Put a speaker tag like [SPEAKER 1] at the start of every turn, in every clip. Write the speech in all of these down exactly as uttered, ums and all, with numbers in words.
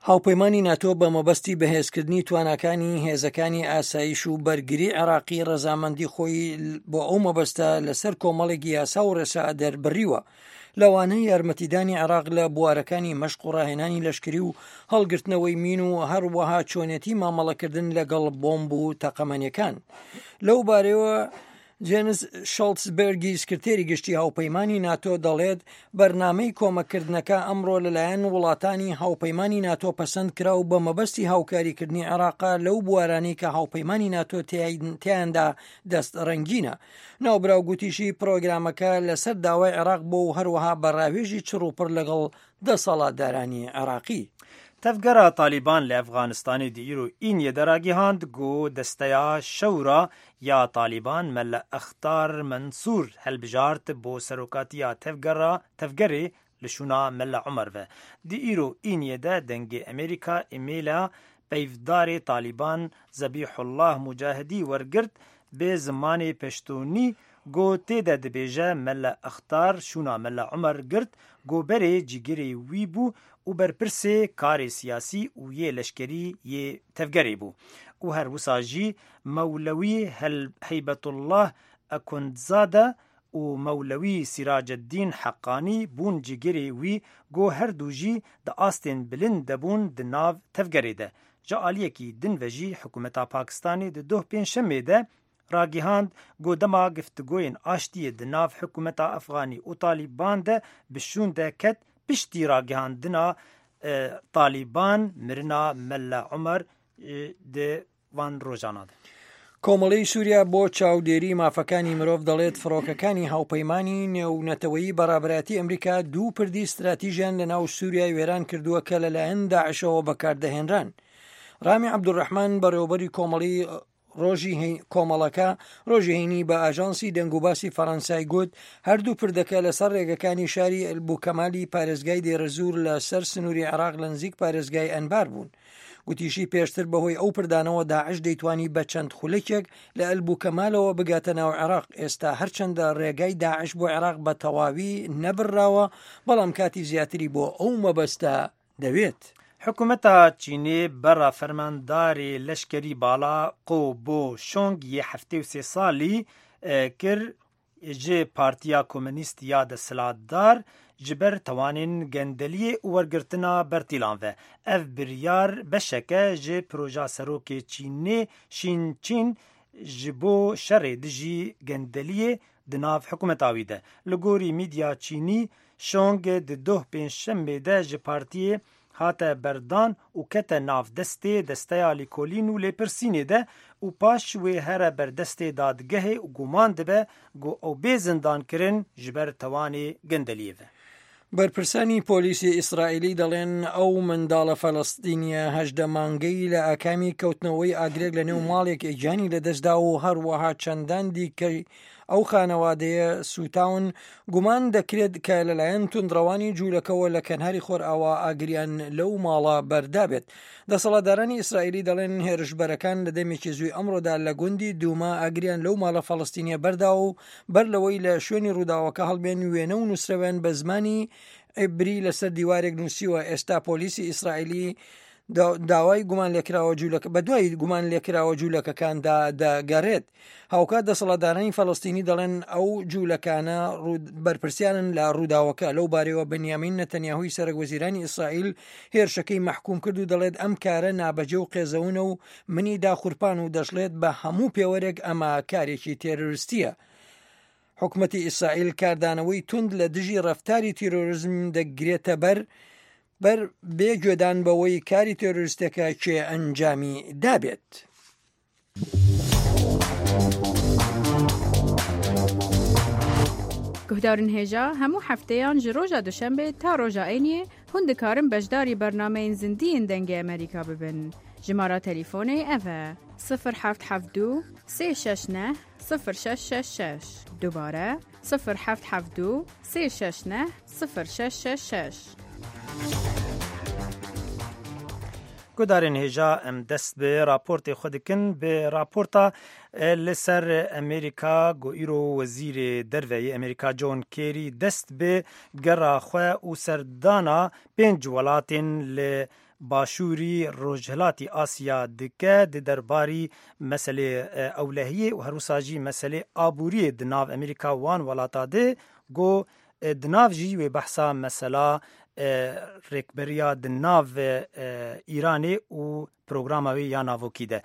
[SPEAKER 1] هاوپەیمانی ناتۆ بە مەبەستی بەهێزکردنی تواناکانی هێزەکانی ئاسایش و بەرگری عێراقی ڕەزامەندی خۆی بۆ ئەو مەبەستە لەسەر کۆمەڵێکی یاسا و ڕێسا دەربڕیوە لەوانەیە یارمەتیدانی عێراق لە بوارەکانی مەشق و ڕاهێنانی لەشکری و هەڵگرتنەوەی مین و هەروەها چۆنێتی مامەڵەکردن لەگەڵ بۆمب و تەقەمەنیەکان. لەو بارەوە جێنس شەڵتزبێرگی سکرتێری گشتی هاوپەیمانی ناتۆ دەڵێت بەرنامەی کۆمەکردنەکە ئەمڕۆ لەلایەن وڵاتانی هاوپەیمانی ناتۆ پەسەند کرا و بە مەبەستی هاوکاریکردنی عێراقا لەو بوارانەی کە هاوپەیمانی ناتۆ تیاندا دەست ڕەنگینە. ناوبراو گوتیشی پرۆگرامەکە لەسەر داوای عێراق بۆ و هەروەها بەڕاوێژی چڕوپڕ لەگەڵ دەسەڵاتدارانی عێراقی.
[SPEAKER 2] تفگرا طالبان لی افغانستانی دیرو این یه درگی هاند گو دستیا شورا یا طالبان مل اختار منصور هل بجارت بو سروکاتی یا تفگرا تفگری لشونا مل عمر و دیرو این یه ده دنگ امریکا ایمیلا پیفدار طالبان زبیح الله مجاهدی ورگرد به زمان پشتونی گو تیده دبیجه مل اختار شونا مل عمر گرد گو بره جیگری وی بو و برپرسه کار سیاسی و یه لشکری یه تفگری بو و هر وساجی مولوی هیبت الله اکندزاده و مولوی سراج الدین حقانی بون جیگری وی گو هر دوجی دا آستین بلند دبون دناو تفگری ده جالیه کی دن وجی حکومتا پاکستانی ده دو پین شمه ده راگیهاند گو دما گفتگوین آشتی دناو حکومتا افغانی و طالبان ده بشون ده کت پشتی راگیهاندنا طالبان مرنا ملا عمر ده وان روزانه ده.
[SPEAKER 1] کۆمەڵەی سووریا بۆ چاودێری مافەکانی مرۆڤ دەڵێت فڕۆکەکانی هاوپەیمانی نێونەتەوەیی بەڕابەتی ئەمریکا دوو پردی استراتیژیان لە ناو سووریای وێران کردووە کە لەلایەن داعشەوە بەکاردەهێنران. ڕامی عەبدوڕەحمان بەڕێوەبەری کۆمەڵی ڕۆژی کۆمەڵەکە ڕۆژی هەینی بە ئاژانسی دەنگوباسی فەڕەنسای گوت هەردوو پردەکە لەسەر ڕێگەکانی شاری ئەلبوکەمالی پارێزگای دێرەزور لە سەر سنووری عێراق لە نزیک پارێزگای ئەنبار بوون. گوتیشی پێشتر بەهۆی ئەو پردانەوە داعش دەیتوانی بە چەند خولەکێک لە ئەلبوکەمالەوە بگاتە ناو عێراق. ئێستا هەرچەندە ڕێگای داعش بۆ عێراق بە تەواوی نەبڕاوە بەڵام کاتی زیاتری بۆ ئەو مەبەستە دەوێت.
[SPEAKER 2] حکومتا چینی برا فرمانداری لشکری بالا قو بو شونگ یه هفته و سه سالی کر جه پارتیا کمونیست یاد سلاددار جبر توانین گندلی ورگرتنا برتیلان و اف بریار بشکه جه پروژا سروک چینی شین چین جبو شر دجی گندلی دناف حکومتاوی ده. لگوری میدیا چینی شونگ ده دو پین شنبه ده جه پارتیه هاته بردان و کته ناف دسته دسته لیکولین و لیپرسینه ده و پاش وی هر بردسته دادگه و گمان ده گو او بی زندان کرن جبر توانی گندلیه ده.
[SPEAKER 1] بەرپرسانی پۆلیسی ئیسرائیلی دەڵێن ئەو منداڵە فەلەستینیە هەژدە مانگەی لە ئاکامی کەوتنەوەی ئاگرێک لە نێو ماڵێک ئێجانی لەدەستدا و هەروەها چەندان دیکەی ئەو خانەوادەیە سوتاون گومان دەکرێت کە لەلایەن توندڕەوانی جوولەکەوە لە کەنهاری خۆرئاوا ئاگریان لەو ماڵە بەردابێت. دەسەڵاتدارانی ئیسرائیلی دەڵێن هێرشبەرەکان لە دەمێکی زووی ئەمڕۆدا لە گوندی دووما ئاگریان لەو ماڵە فەڵەستینیە بەردا و بەر لەوەی لە شوێنی ڕووداوەکە هەڵبێن وێنە و نووسراوێن بە زمانی عیبری لەسەر دیوارێک نووسیوە. ئێستا پۆلیسی ئیسرائیلی داوای گومان لێکراوە جوولەکە بە دوای گومان لێکراوە جوولەکەکاندا دەگەڕێت. هاوکات دەسەڵاتدارانی فەڵەستینی دەڵێن ئەو جوولەکانە بەرپرسیانن لە ڕووداوەکە. لەو بارەوە بەنیامین نەتەنیاهوی سەرۆکوەزیرانی ئیسرائیل هێرشەکەی محکوم کرد و دەڵێت ئەم کارە نابەجێ و قێزەونە و منی داخورپان و دەشڵێت بە هەموو پێوەرێک ئەمە کارێکی تێرۆریستیە. حکومەتی ئیسرائیل کاردانەوەی توند لە دژی ڕەفتاری تیرۆریزم دەگرێتە بەر بەر بێگوێدان بەوەی کاری تێرۆریستەکە کێ ئەنجامی دابێت.
[SPEAKER 3] گهدارن هێژا هەموو هەفتەیان ji ڕۆژا دوشەمبێ تا ڕۆژا عینیê hûn dikarin beşdarî bernameyên zindiyên dengê Amerîka bibin. Jimara telefônê ev e sıfır heft heft du sê şeş neh sıfır şeş şeş şeş. Dubare sıfır heft heft du sê şeş neh sıfır şeş şeş şeş.
[SPEAKER 2] گودارن هجا ام دست به راپورت خودکن به راپورتا لسر امریکا گو ایرو وزیر دروی امریکا جون کیری دست به گرا خو او سردانا پنج ولاتن ل باشوری روجهلاتی آسیا دکه د درباری مسئله اولهیه و هروساجی مسئله آبوری دناو امریکا وان ولاتا ده گو دناو جی و بحثا مسئله رکبریا دناو ایرانی و پروگراموی یا ناوکی ده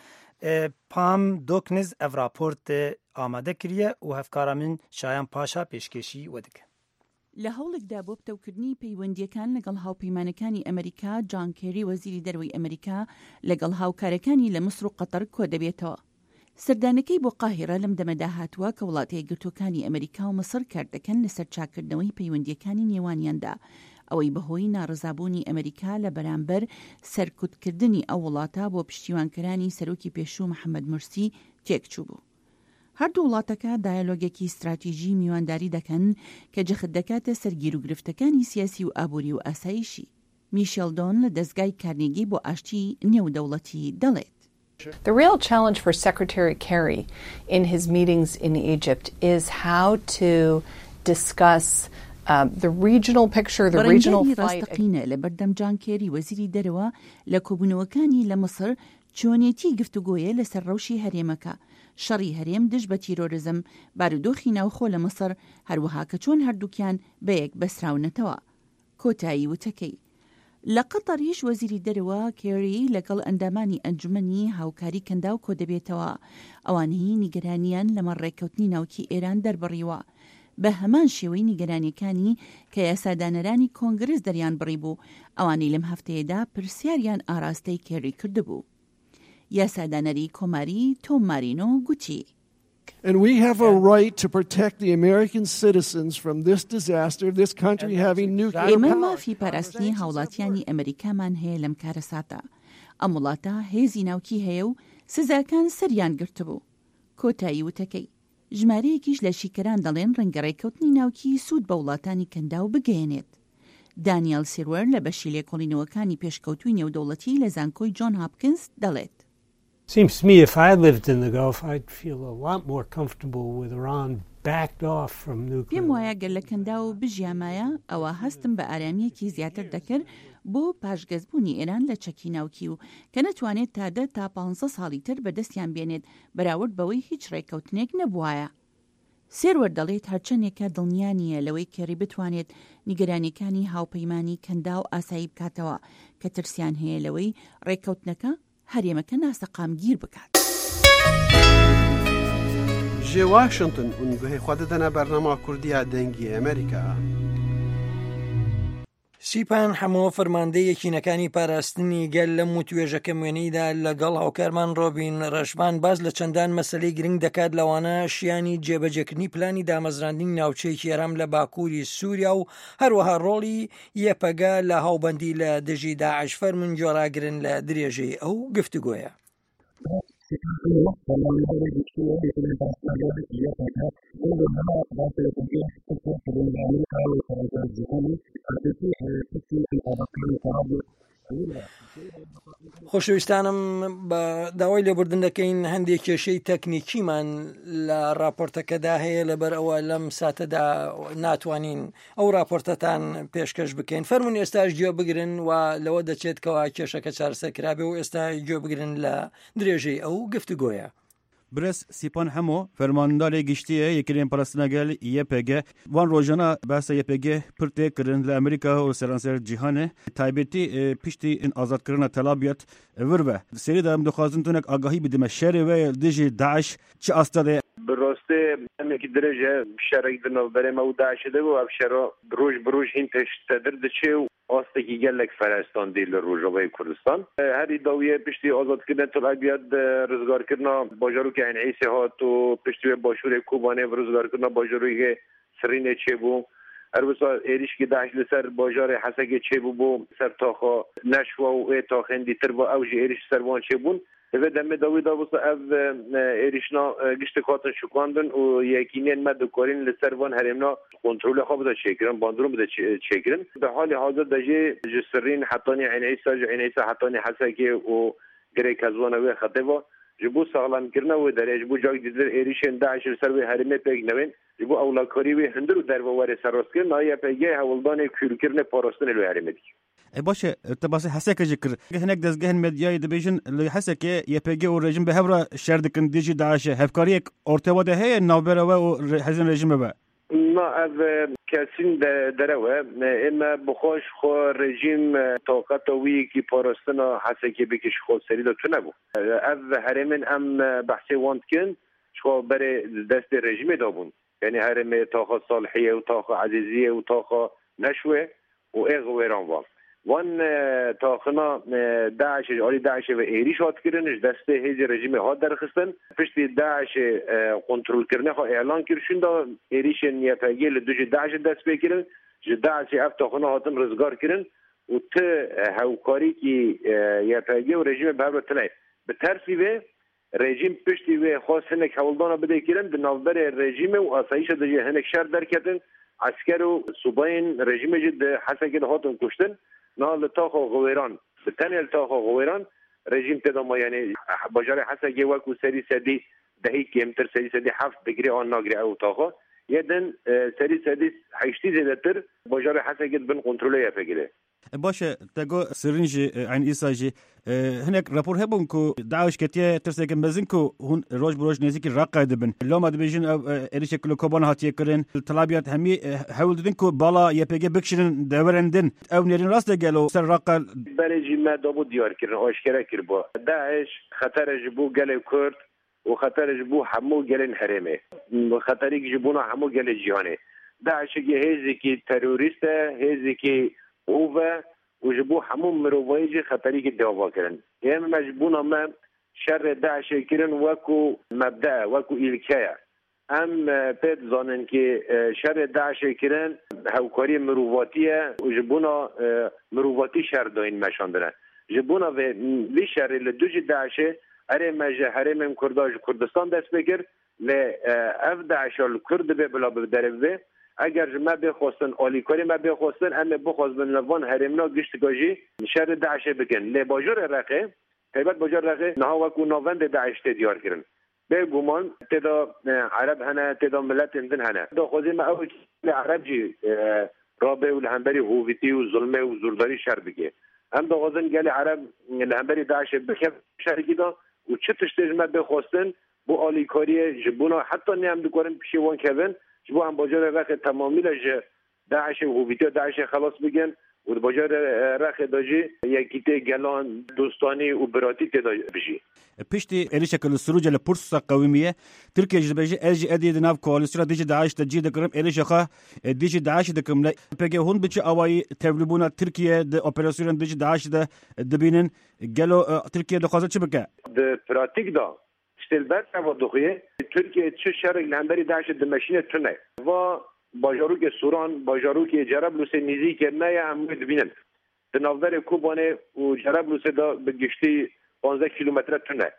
[SPEAKER 2] پام دوکنز اف راپورت آماده کریه و هفکارا من شایان پاشا پیشکشی ودکه.
[SPEAKER 4] لە هەوڵێکدا بۆ پتەوکردنی پەیوەندیەکان لەگەڵ هاوپەیمانەکانی ئەمریکا جان کێری وەزیری دەرەوەی ئەمریکا لەگەڵ هاوکارەکانی لە مسر و قەتەر کۆ دەبێتەوە. سەردانەکەی بۆ قاهیرە لەم دەمەدا هاتووە کە وڵاتە یەکگرتووەکانی ئەمریکا و مسر کار دەکەن لەسەر چاکردنەوەی پەیوەندیەکانی نێوانیاندا ئەوەی بەهۆی ناڕزابوونی ئەمریکا لە بەرامبەر سەرکوتکردنی ئەو وڵاتە بۆ پشتیوانکەرانی سەرۆکی پێشوو محەممەد مرسی تێکچوو بوو. هەردوو وڵاتەکە دایالۆگێکی استراتیژی میوانداری دەکەن کە جەخت دەکاتە سەرگیر و گرفتەکانی سیاسی و ئابووری و ئاسایشی. میشێل دۆن لە دەستگای کارنێگی بۆ ئاشتی نێودەوڵەتی دەڵێت.
[SPEAKER 5] The real challenge for Secretary Kerry in his meetings in Egypt is how to discuss uh, the regional picture, the regional fight.
[SPEAKER 4] ڕاستەقینە لە بەردەم جان کێری وەزیری دەرەوە لە کۆبوونەوەکانی لە مەسر چۆنێتی گفتوگۆیە لەسەر ڕەوشی هەرێمەکە، شەڕی هەرێم دژ بە تیرۆرزم، بارودۆخی ناوخۆ لە مەسر، هەروەها کە چۆن هەردووکیان بەیەک بەسراونەتەوە. کۆتایی وتەکەی لە قەتەریش وەزیری دەرەوە کێری لەگەڵ ئەندامانی ئەنجومەنی هاوکاری کەنداو کۆ دەبێتەوە، ئەوانەی نیگەرانیان لەمە ڕێککەوتنی ناوکی ئێران دەربڕیوە بە هەمان شێوەی نیگەرانیەکانی کە یاسادانەرانی کۆنگرس دەریان بڕی بوو، ئەوانەی لەم هەفتەیەدا پرسیاریان ئاراستەی کێری کردبوو. یاسادانەری کۆماری تۆم مارینۆ گوتی.
[SPEAKER 6] And we have a right to protect the American citizens from this disaster, this country having nuclear
[SPEAKER 4] ئێمە
[SPEAKER 6] power.
[SPEAKER 4] مافی پاراستنی هاوڵاتیانی ئەمریکامان هەیە لەم کارە ساتە. ئەم وڵاتە هێزی ناوکی هەیە و سزاکان سەریان گرتبوو. کۆتایی وتەکەی ژمارەیەکیش لە شیکەران دەڵێن ڕەنگە ڕێککەوتنی ناوکی سوود بە وڵاتانی کەنداو بگەێنێت. دانیێل سیروەر لە بەشی لێکۆڵینەوەکانی پێشکەوتوی نێودەوڵەتی لە زانکۆی جۆن هاپکینس دەڵێت.
[SPEAKER 7] Seems to me if I lived in the Gulf, I'd feel a lot more comfortable with Iran backed off from nuclear.
[SPEAKER 4] پێم وایە گەر لە کەنداو بژیامایە ئەوە هەستم بە ئارامیەکی زیاتر دەکرد بۆ پاشگەزبوونی ئێران لە چەکی ناوکی و کە نەتوانێت تا دە تا پانزە ساڵی تر بەدەستیان بێنێت بەراورد بەوەی هیچ ڕێککەوتنێک نەبووایە. سێروەر دەڵێت هەرچەندێکە دڵنیانیە لەوەی کێری بتوانێت نیگەرانیەکانی هاوپەیمانی کەنداو ئاسایی بکاتەوە کە ترسیان هەیە لەوەی ڕێککەوتنەکە هەرێمەکە ناسەقامگیر بکات.
[SPEAKER 8] جێ واشنگتن اونگوهی خود دەنا بەرنامە کوردیا دەنگی ئەمریکا.
[SPEAKER 1] سیپان هەموو فەرماندەی یەکینەکانی پاراستنی گەل لەم و توێژەکە وێنەیدا لەگەڵ هاوکارمان ڕۆبین ڕەشبان باز لە چەندان مەسەلەی گرنگ دەکات لەوانە شیانی جێبەجێکردنی پلانی دامەزراندنی ناوچەیەکی ئێرام لە باکووری سووریا و هەروەها ڕۆڵی یەپەگا لە هاوبەندی لە دژی داعش فەرمون جۆراگرن لە درێژەی ئەو گفتوگۆیە. خۆشەویستانم بە داوای لێبوردن دەکەین هەندێک کێشەی تەکنیکیمان لە راپۆرتەکەدا هەیە لەبەر ئەوە لەم ساتەدا ناتوانین ئەو راپۆرتەتان پێشکەش بکەین. فەرمون ئێستاش گوێ بگرن و لەوە دەچێتکەوە کێشەکە چارەسەرکرابێ و ئێستا گوێ بگرن لە درێژەی ئەو گفتوگۆیە.
[SPEAKER 9] برس سیپان همو فرمانداری گشتیه یکرین پرستنگل یپگ وان روزانه بحث یپگ پرته کردن ل امریکا و سرانسر جهان تایبتی پشتی این آزاد کردن طلبیات وربه سری دارم دخوازن تونک آگاهی بدیم شر و دیجی داعش چه استاده
[SPEAKER 10] براسته همکی درجه شرک دنو بریم او داعش ده و ابشرا بروج بروج هین تشتدر دچه آستگی گلک فرستان دیل روجاوی کردستان هر ایداویه پشتی آزاد کردن طلبیات رزگار کردن باجارو که این عیسی هات و پشتی باشور کوبانه و رزگار کردن باجاروی که سرینه چه بو هر بسا ایریش که داعش لسر باجار حسگه چه بو بو سر تاخا نشوا و ای تاخندی تر با اوج ایریش سروان چه بون و دم داوی دا بسا از ایریشنا گشت کاتن شکواندن و یکینین مد کارین لسروان هرمنا کنترل خواب دا چکرن باندروم دا چکرن به حال حاضر دجی جسرین حتانی عین عیسی عین عیسی حتانی حسگه و گریک ازوانه و خطبه جبو سالم کرنا و درج بو جای دیدر ایریشن داعش سر و هرمه پیگ نوین جبو اولاکاری و هندرو در واره سراست کرد نایه پیگه هولدان کورکرن پاراستن لو هرمه دی
[SPEAKER 9] باشه تباسی حسک ذکر هنک دزگه مدیای دبیجن لی حسک یپگی و رژیم به هفرا شردکن دیجی داعش هفکاری ارتباطه هی نوبره و حزن رژیم به
[SPEAKER 10] ما از کسین دروه اما بخوش خو رژیم طاقت وی کی پاراستنا حسکی بکش خود سری دا تو نبو از هرمن ام بحثی واند کن شو بر دست رژیم دابون یعنی هرم طاقه صالحیه و طاقه عزیزیه و طاقه نشوه و اغویران وان وان تاخنا داعش علی داعش و ایریش هات کردنش دسته هیچ رژیم ها درخستن پشت داعش کنترل کردن خو اعلان کردشون دا ایریش نیپگی لدوج داعش دست بگیرن ج داعش اف تاخنا هاتن رزگار کردن و ت هوکاری کی یپگی و رژیم بهبر تنای به ترسی و رژیم پشتی و خاص هنک حولدان بده کردن به نوبر رژیم و آسایش دجه هنک شر درکتن عسكر و صوبين رژیم جد حسن كده هاتون كشتن نال تاخو غويران بالتالي تاخو غويران رژیم تدام يعني بجار حسن جه وكو سري سدي دهي كمتر سري سدي حفت بگري آن ناگري او تاخو يدن سري سدي حيشتي زدتر بجار حسن جد بن کنترله يفگره
[SPEAKER 9] باشه تگو سرنج عین ایساجی هناك رابور هبون کو داعش کتیه ترسه مزن کو هون روج بروج نزیک راقه دبن لو ما دبیجن اری شکل کوبان هاتیه کرن طلبیات همی حول دین کو بالا یپگی بکشن دورندن او نرین راست گلو سر راقه
[SPEAKER 10] برجی ما دابو دیار کرن آشکارا کر با داعش خطر جبو گل کرد و خطر جبو همو گلن حرمه خطری جبونا همو گل جهانه داعش کی هیزی کی تروریست هیزی کی اوه وجبو همون مروایج خطری که دعوا کردن یعنی مجبونا ما شر داعش کردن وکو مبدأ وکو ایلکه ام پید زانن که شر داعش کردن هوکاری مرواتیه وجبونا مرواتی شر داین مشان دارن جبونا و وی شر لدوج داعش اره مجه حرم کرداج کردستان دست بکر ل اف داعش الکرد به بلا بدره اگر ما بخواستن آلیکاری ما بخواستن اما بخواست من لوان هرمنا گشت گاجی شر داعش بکن لی باجور رقه تایبت باجور رقه نها وکو ناوند داعش تدیار کرن به گمان تدا عرب هنه تدا ملت اندن هنه دا خوزی ما اوی عرب جی رابه و لهنبری هویتی و ظلمه و زورداری شر بگه هم دا خوزن گل عرب لهنبری داعش بکن شرکی دا و چه تشتیج ما بخواستن بو آلیکاری جبونا حتی نیم دکارن پیشوان کبن جبو هم باجار رخ تمامی لجه داعش و هویتی داعش خلاص بگن و باجار رخ داجی یکیته گلان دوستانی و براتی تدا بشی
[SPEAKER 9] پشتی اری شکل سروج لپرسا قومیه ترکیه جبهه ارجی ادید ناف کوالسیون دیج داعش تجی دکرم اری شخه دیج داعش دکم ل پگه هون بچ اوای تبلیبونا ترکیه د اپراسیون دیج داعش د دبینن گلو ترکیه دخوازه چه بکه
[SPEAKER 10] د پراتیک دا شتلبر و دخیه ترکیه چه شرق لندری داعش د ماشین تونه و باجاروک سوران باجاروک جرابلس نیزی که نه هم ببینن د ناوبر کوبانه و جرابلس دا به گشتی پانزده کیلومتر تونه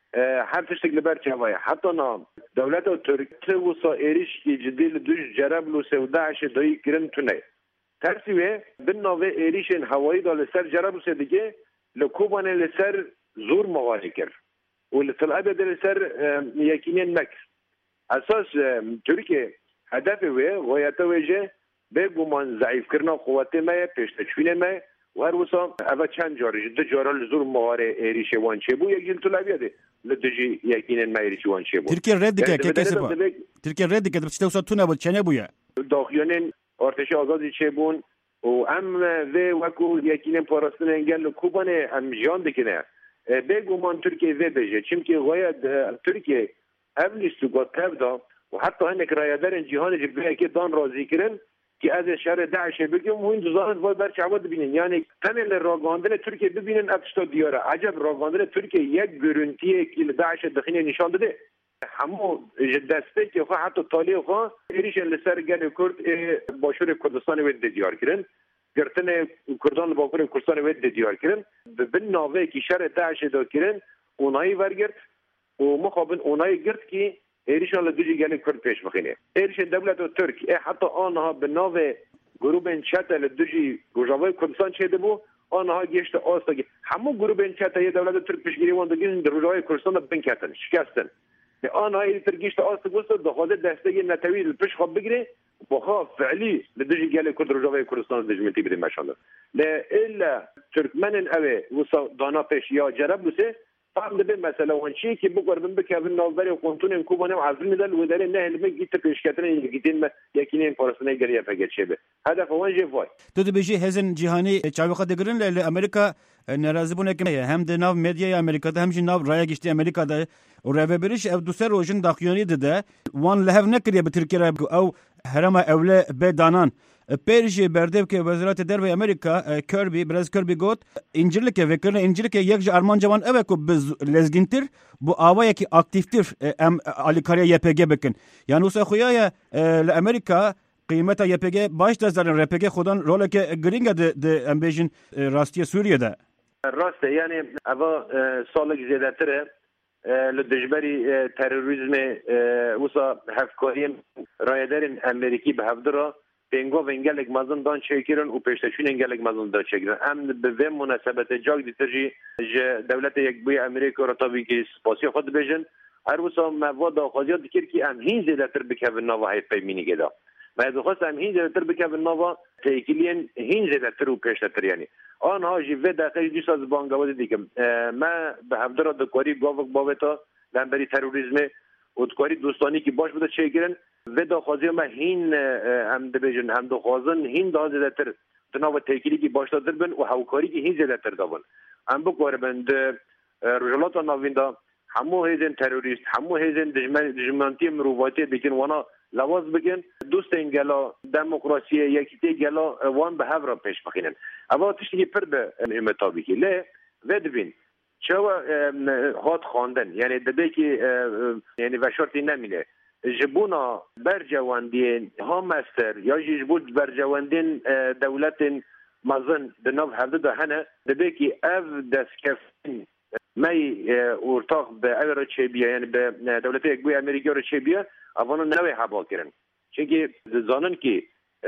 [SPEAKER 10] هر تشتک لبر چوای حتی نام دولت ترکیه و سایریش که جدیل دوش جرابلس و داعش دایی کرن تونه ترسیوه بن ناوه ایریشن هوایی دا لسر جرابلس دیگه لکوبانه لسر زور مغالی کرد والطلاب ده لسر یکینین مکس اساس ترکیه هدف وی غایت ویجه به گمان ضعیف کردن قوت ما پیشتشوین ما و هر وسا اول چند جاری دو جارا لزور مغاره ایریش وانچه بو یک جل طلابیه لدجی یکینین ما ایریش وانچه بو
[SPEAKER 9] ترکیه رد که که کسی با ترکیه رد که بچه وسا تو نبود چنه بویا
[SPEAKER 10] داخلین ارتش آزادی چه بون و ام و وکو یکینین پاراستن انگل کوبانه ام جان دکنه به گمان ترکیه و بجه چیم که غایت ترکیه اولیست و گاد تبدا و حتی هنک رایدارن جهان جبهه که دان راضی کرن که از شهر داعش بگیم و این دوزانت وای برچ عواد ببینن یعنی تنل راگاندن ترکیه ببینن افشتا دیاره عجب راگاندن ترکیه یک گرونتیه که داعش دخینه نشان داده همو دسته که خواه حتی طالیه خواه ایریش لسر گل کرد باشور کردستان وید دیار کرن گرتن کردان باکور کردستان وید دیار کرن بن ناوه که شهر داعش دا کرن اونایی ورگرد و مخابن اونایی گرد که ایریشان لدوجی گلی کرد پیش بخینه ایریش دولت و ترک حتی آنها به ناو گروب چت لدوجی گوجاوی کردستان چه دبو آنها گشت آستا همون گروب چت یه دولت ترک پیشگیری وان دگین در روجاوی کردستان بن کردن شکستن آنها ای ترگیشت آستا گوست دخواده دسته نتوی پیش خواب بگیره بخوا فعلی لدجی گله کرد روجاوی کردستان دجمنتی بدیم مشانده لا الا ترکمن اوه وسا دانا پیش یا جرب بوسه فهم ده مثلا وانشی که بقر بن بکن نوبری قانون کوبانه عزل ندل و داره نه علم گیت پیش کردن یکیتین ما یکینین پارسنای گریه فقط چه به هدف وانجی وای
[SPEAKER 9] تو دبیجی هزن جهانی چاوی خد گرن ل امریکا ناراضی بونه که هم ده ناو مدیا امریکا ده همش ناو رای گشتی امریکا ده و راببرش اف دو سر روجن داخیانی ده وان له نکریه به ترکیه او هرما اوله بدانان پیرجی بردیم که وزارت دربی امریکا کربی برز کربی گفت انجیل که وکرن انجیل که یک آرمان جوان اوه کو بز لزگینتر بو آوایی که اکتیفتر ام آلیکاریا یپگه بکن یعنی اوسا خویای لامریکا قیمتا یپگه باش دزدن رپگه خودان رول که گرینگ ده ده امبیژن راستی سوریه ده
[SPEAKER 10] راسته یعنی اوا سالک زیاده تره لدجبری تروریسم اوسا هفکاری رایدرین امریکی به هفدرا بینگو ونگلک مازن دان چیکرن و پیشتشون انگلک مازن دان چیکرن ام به و مناسبت جاگ دیترجی دولت یک بوی امریکا را تابی که سپاسی خود بجن هر وسا مواد آخازیات دکر که ام هین زیده تر بکن نوا های پیمینی گدا ما دخواست ام هین زیده تر بکن نوا تیکلین هین زیده تر و پیشتر تر یعنی آنها جی و داخل دیسا زبان گواد دیگم ما به هفدرا دکاری گاوک باوتا لنبری تروریسم و دکاری دوستانی که باش بوده چیکرن و داخازی ما هین هم دبیجن هم داخازن هین دا زیده تر تناو تیکلی که باش دادر بن و هاوکاری که هین زیده تر دابن هم بکوار بند رجالات ناوین دا همو هیزن تروریست همو هیزن دجمنتی مروواتی بکن وانا لواز بکن دوست انگلا دموکراسی یکیتی گلا وان به هفرا پیش بخینن اما تشتی پر به مهمتابی که لی و دبین چوا هات خواندن یعنی دبی که یعنی وشارتی نمینه جبونا برجواندین ها مستر یا جبود برجواندین دولت مازن دناف هفده ده هنه دبی که اف دستکفین می ارتاق به او را چه بیا یعنی به دولت یک بوی امریکا را چه بیا اوانو نوی حبا کرن چونکه زانن که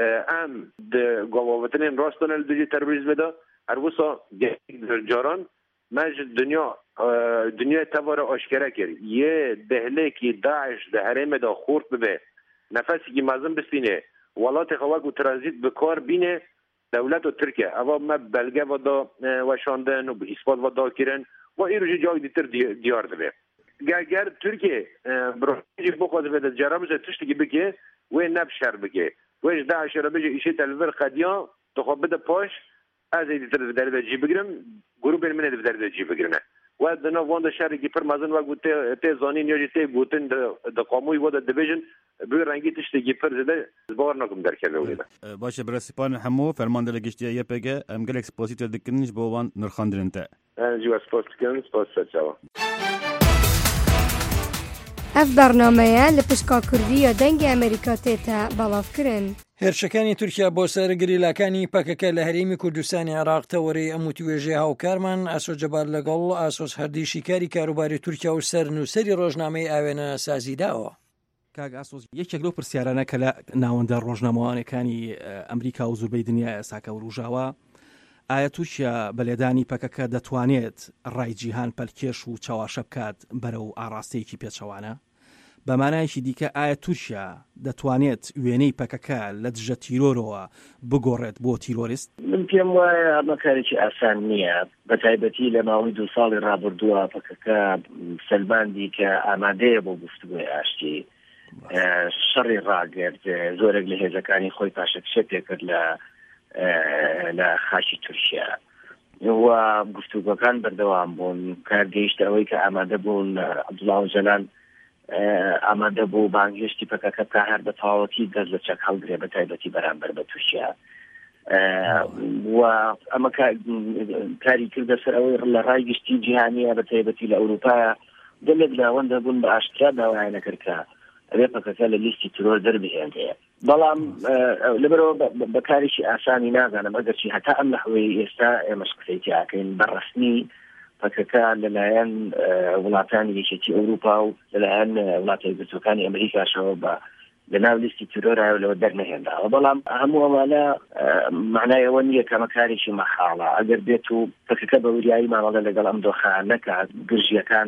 [SPEAKER 10] ام ده گواوتنین راستان الدوجی تروریزم ده هر وسا جاران مج دنیا دنیا توار آشکره کرد یه دهله که داعش ده حرم ده خورد ببه نفسی که مازن بسینه ولات خواهد و ترانزیت بکار بینه دولت و ترکیه اما ما بلگه و دا وشاندن و اثبات و دا کرن و این روی جای دیتر دیار ده گر ترکیه برای بخواد بده جرامش تشتی که بگه و نبشر بگه وش داعش را بگه ایشه تلور قدیان تخواب بده پاش از دیتر در ده جی بگیرم گروه بین منه در ده جی بگیرنه و دنا وند شهر کی پر مازن و گوت ته زانین یا ته گوتن د قاموی و د دیویژن به رنگی تشتی کی پر زده باور نکم در کله ویدا
[SPEAKER 9] باشه برسپان همو فرمانده لگشتی یه پگه ام گل اکسپوزیتور دکنش بو وان نرخاندرنته
[SPEAKER 10] جو اسپوزیتور اسپوزیتور
[SPEAKER 11] اف برنامه لپشکا کردی یا دنگ امریکا تیتا بلاف کرن
[SPEAKER 1] هێرشەکانی تورکیا بۆ سەرگریلاکانی پەکەکە لە هەرێمی کوردستانی عێراق تەوەرەی ئەم وتوێژەی هاوکارمان ئاسۆ جەبار لەگەڵ ئاسۆس هەردی شیکاری کاروباری تورکیا و سەر نووسەری ڕۆژنامەی ئاوێنە سازیداوە.
[SPEAKER 12] کاگ ئاسۆس یەکێک لەو پرسیارانە کە لە ناوەندە ڕۆژنامەوانەکانی ئەمریکا و زۆربەی دنیای ئێساکە و ڕوژاوە ئایا تووشیا بەلێدانی پەکەکە دەتوانێت ڕای جیهان پەلکێش و چاواشە بکات بەرەو ئاڕاستەیەکی پێچەوانە؟ بەمانایەکی دیکە ئایا تورکیا دەتوانێت وێنەی پەکەکە لە دژە تیرۆرەوە بگۆڕێت بۆ تیرۆریست؟
[SPEAKER 13] من پێم وایە ئەمە کارێکی ئاسان نییە بە تایبەتی لە ماوەی دوو ساڵی ڕابردووە پەکەکە سەلماندی کە ئامادەیە بۆ گفتوگۆی ئاشتی شەڕی ڕاگرت زۆرێک لە هێزەکانی خۆی پاشەکشە پێکرد لە لە خاچی تورکیا و گفتوگۆکان بەردەوام بوون کارگەیشتە ئەوەی کە ئامادە بوون عەبدوڵڵاه ئۆجەلان ئامادە بوو بانگهێشتی پەکەکە تا هەر بە تەواوەتی دەست لە چەک هەڵگرێ بە تایبەتی بەرامبەر بە تورکیا و ئەمە کاری کردە سەر ئەوەی لە ڕای گشتی جیهانیە بە تایبەتی لە ئەوروپا دەمێک لاوەندە بوون بە ئاشکرا داوای نەکرد کە ئەوێ پەکەکە لە لیستی ترۆر دەربهێنرێ بەڵام لەبەرەوە بە کارێکی ئاسانی نازانم ئەگەرچی هەتا ئەم نەحوەی ئێستا ئێمەش قسەیتی ئاکەین بەڕەسمی پەکەکە لەلایەن وڵاتانی یەکێتی ئەوروپا و لەلایەن وڵاتە یەکگرتووەکانی ئەمریکاشەوە بە لەناو لیستی ترۆرایە لەوە دەرنەهێنراوە بەڵام هەموو ئەوانە معنای ئەوە نییە کە ئەمە کارێکی مەخاڵە ئەگەر بێت و پەکەکە بە وریایی مامەڵە لەگەڵ ئەم دۆخانەکە گرژیەکان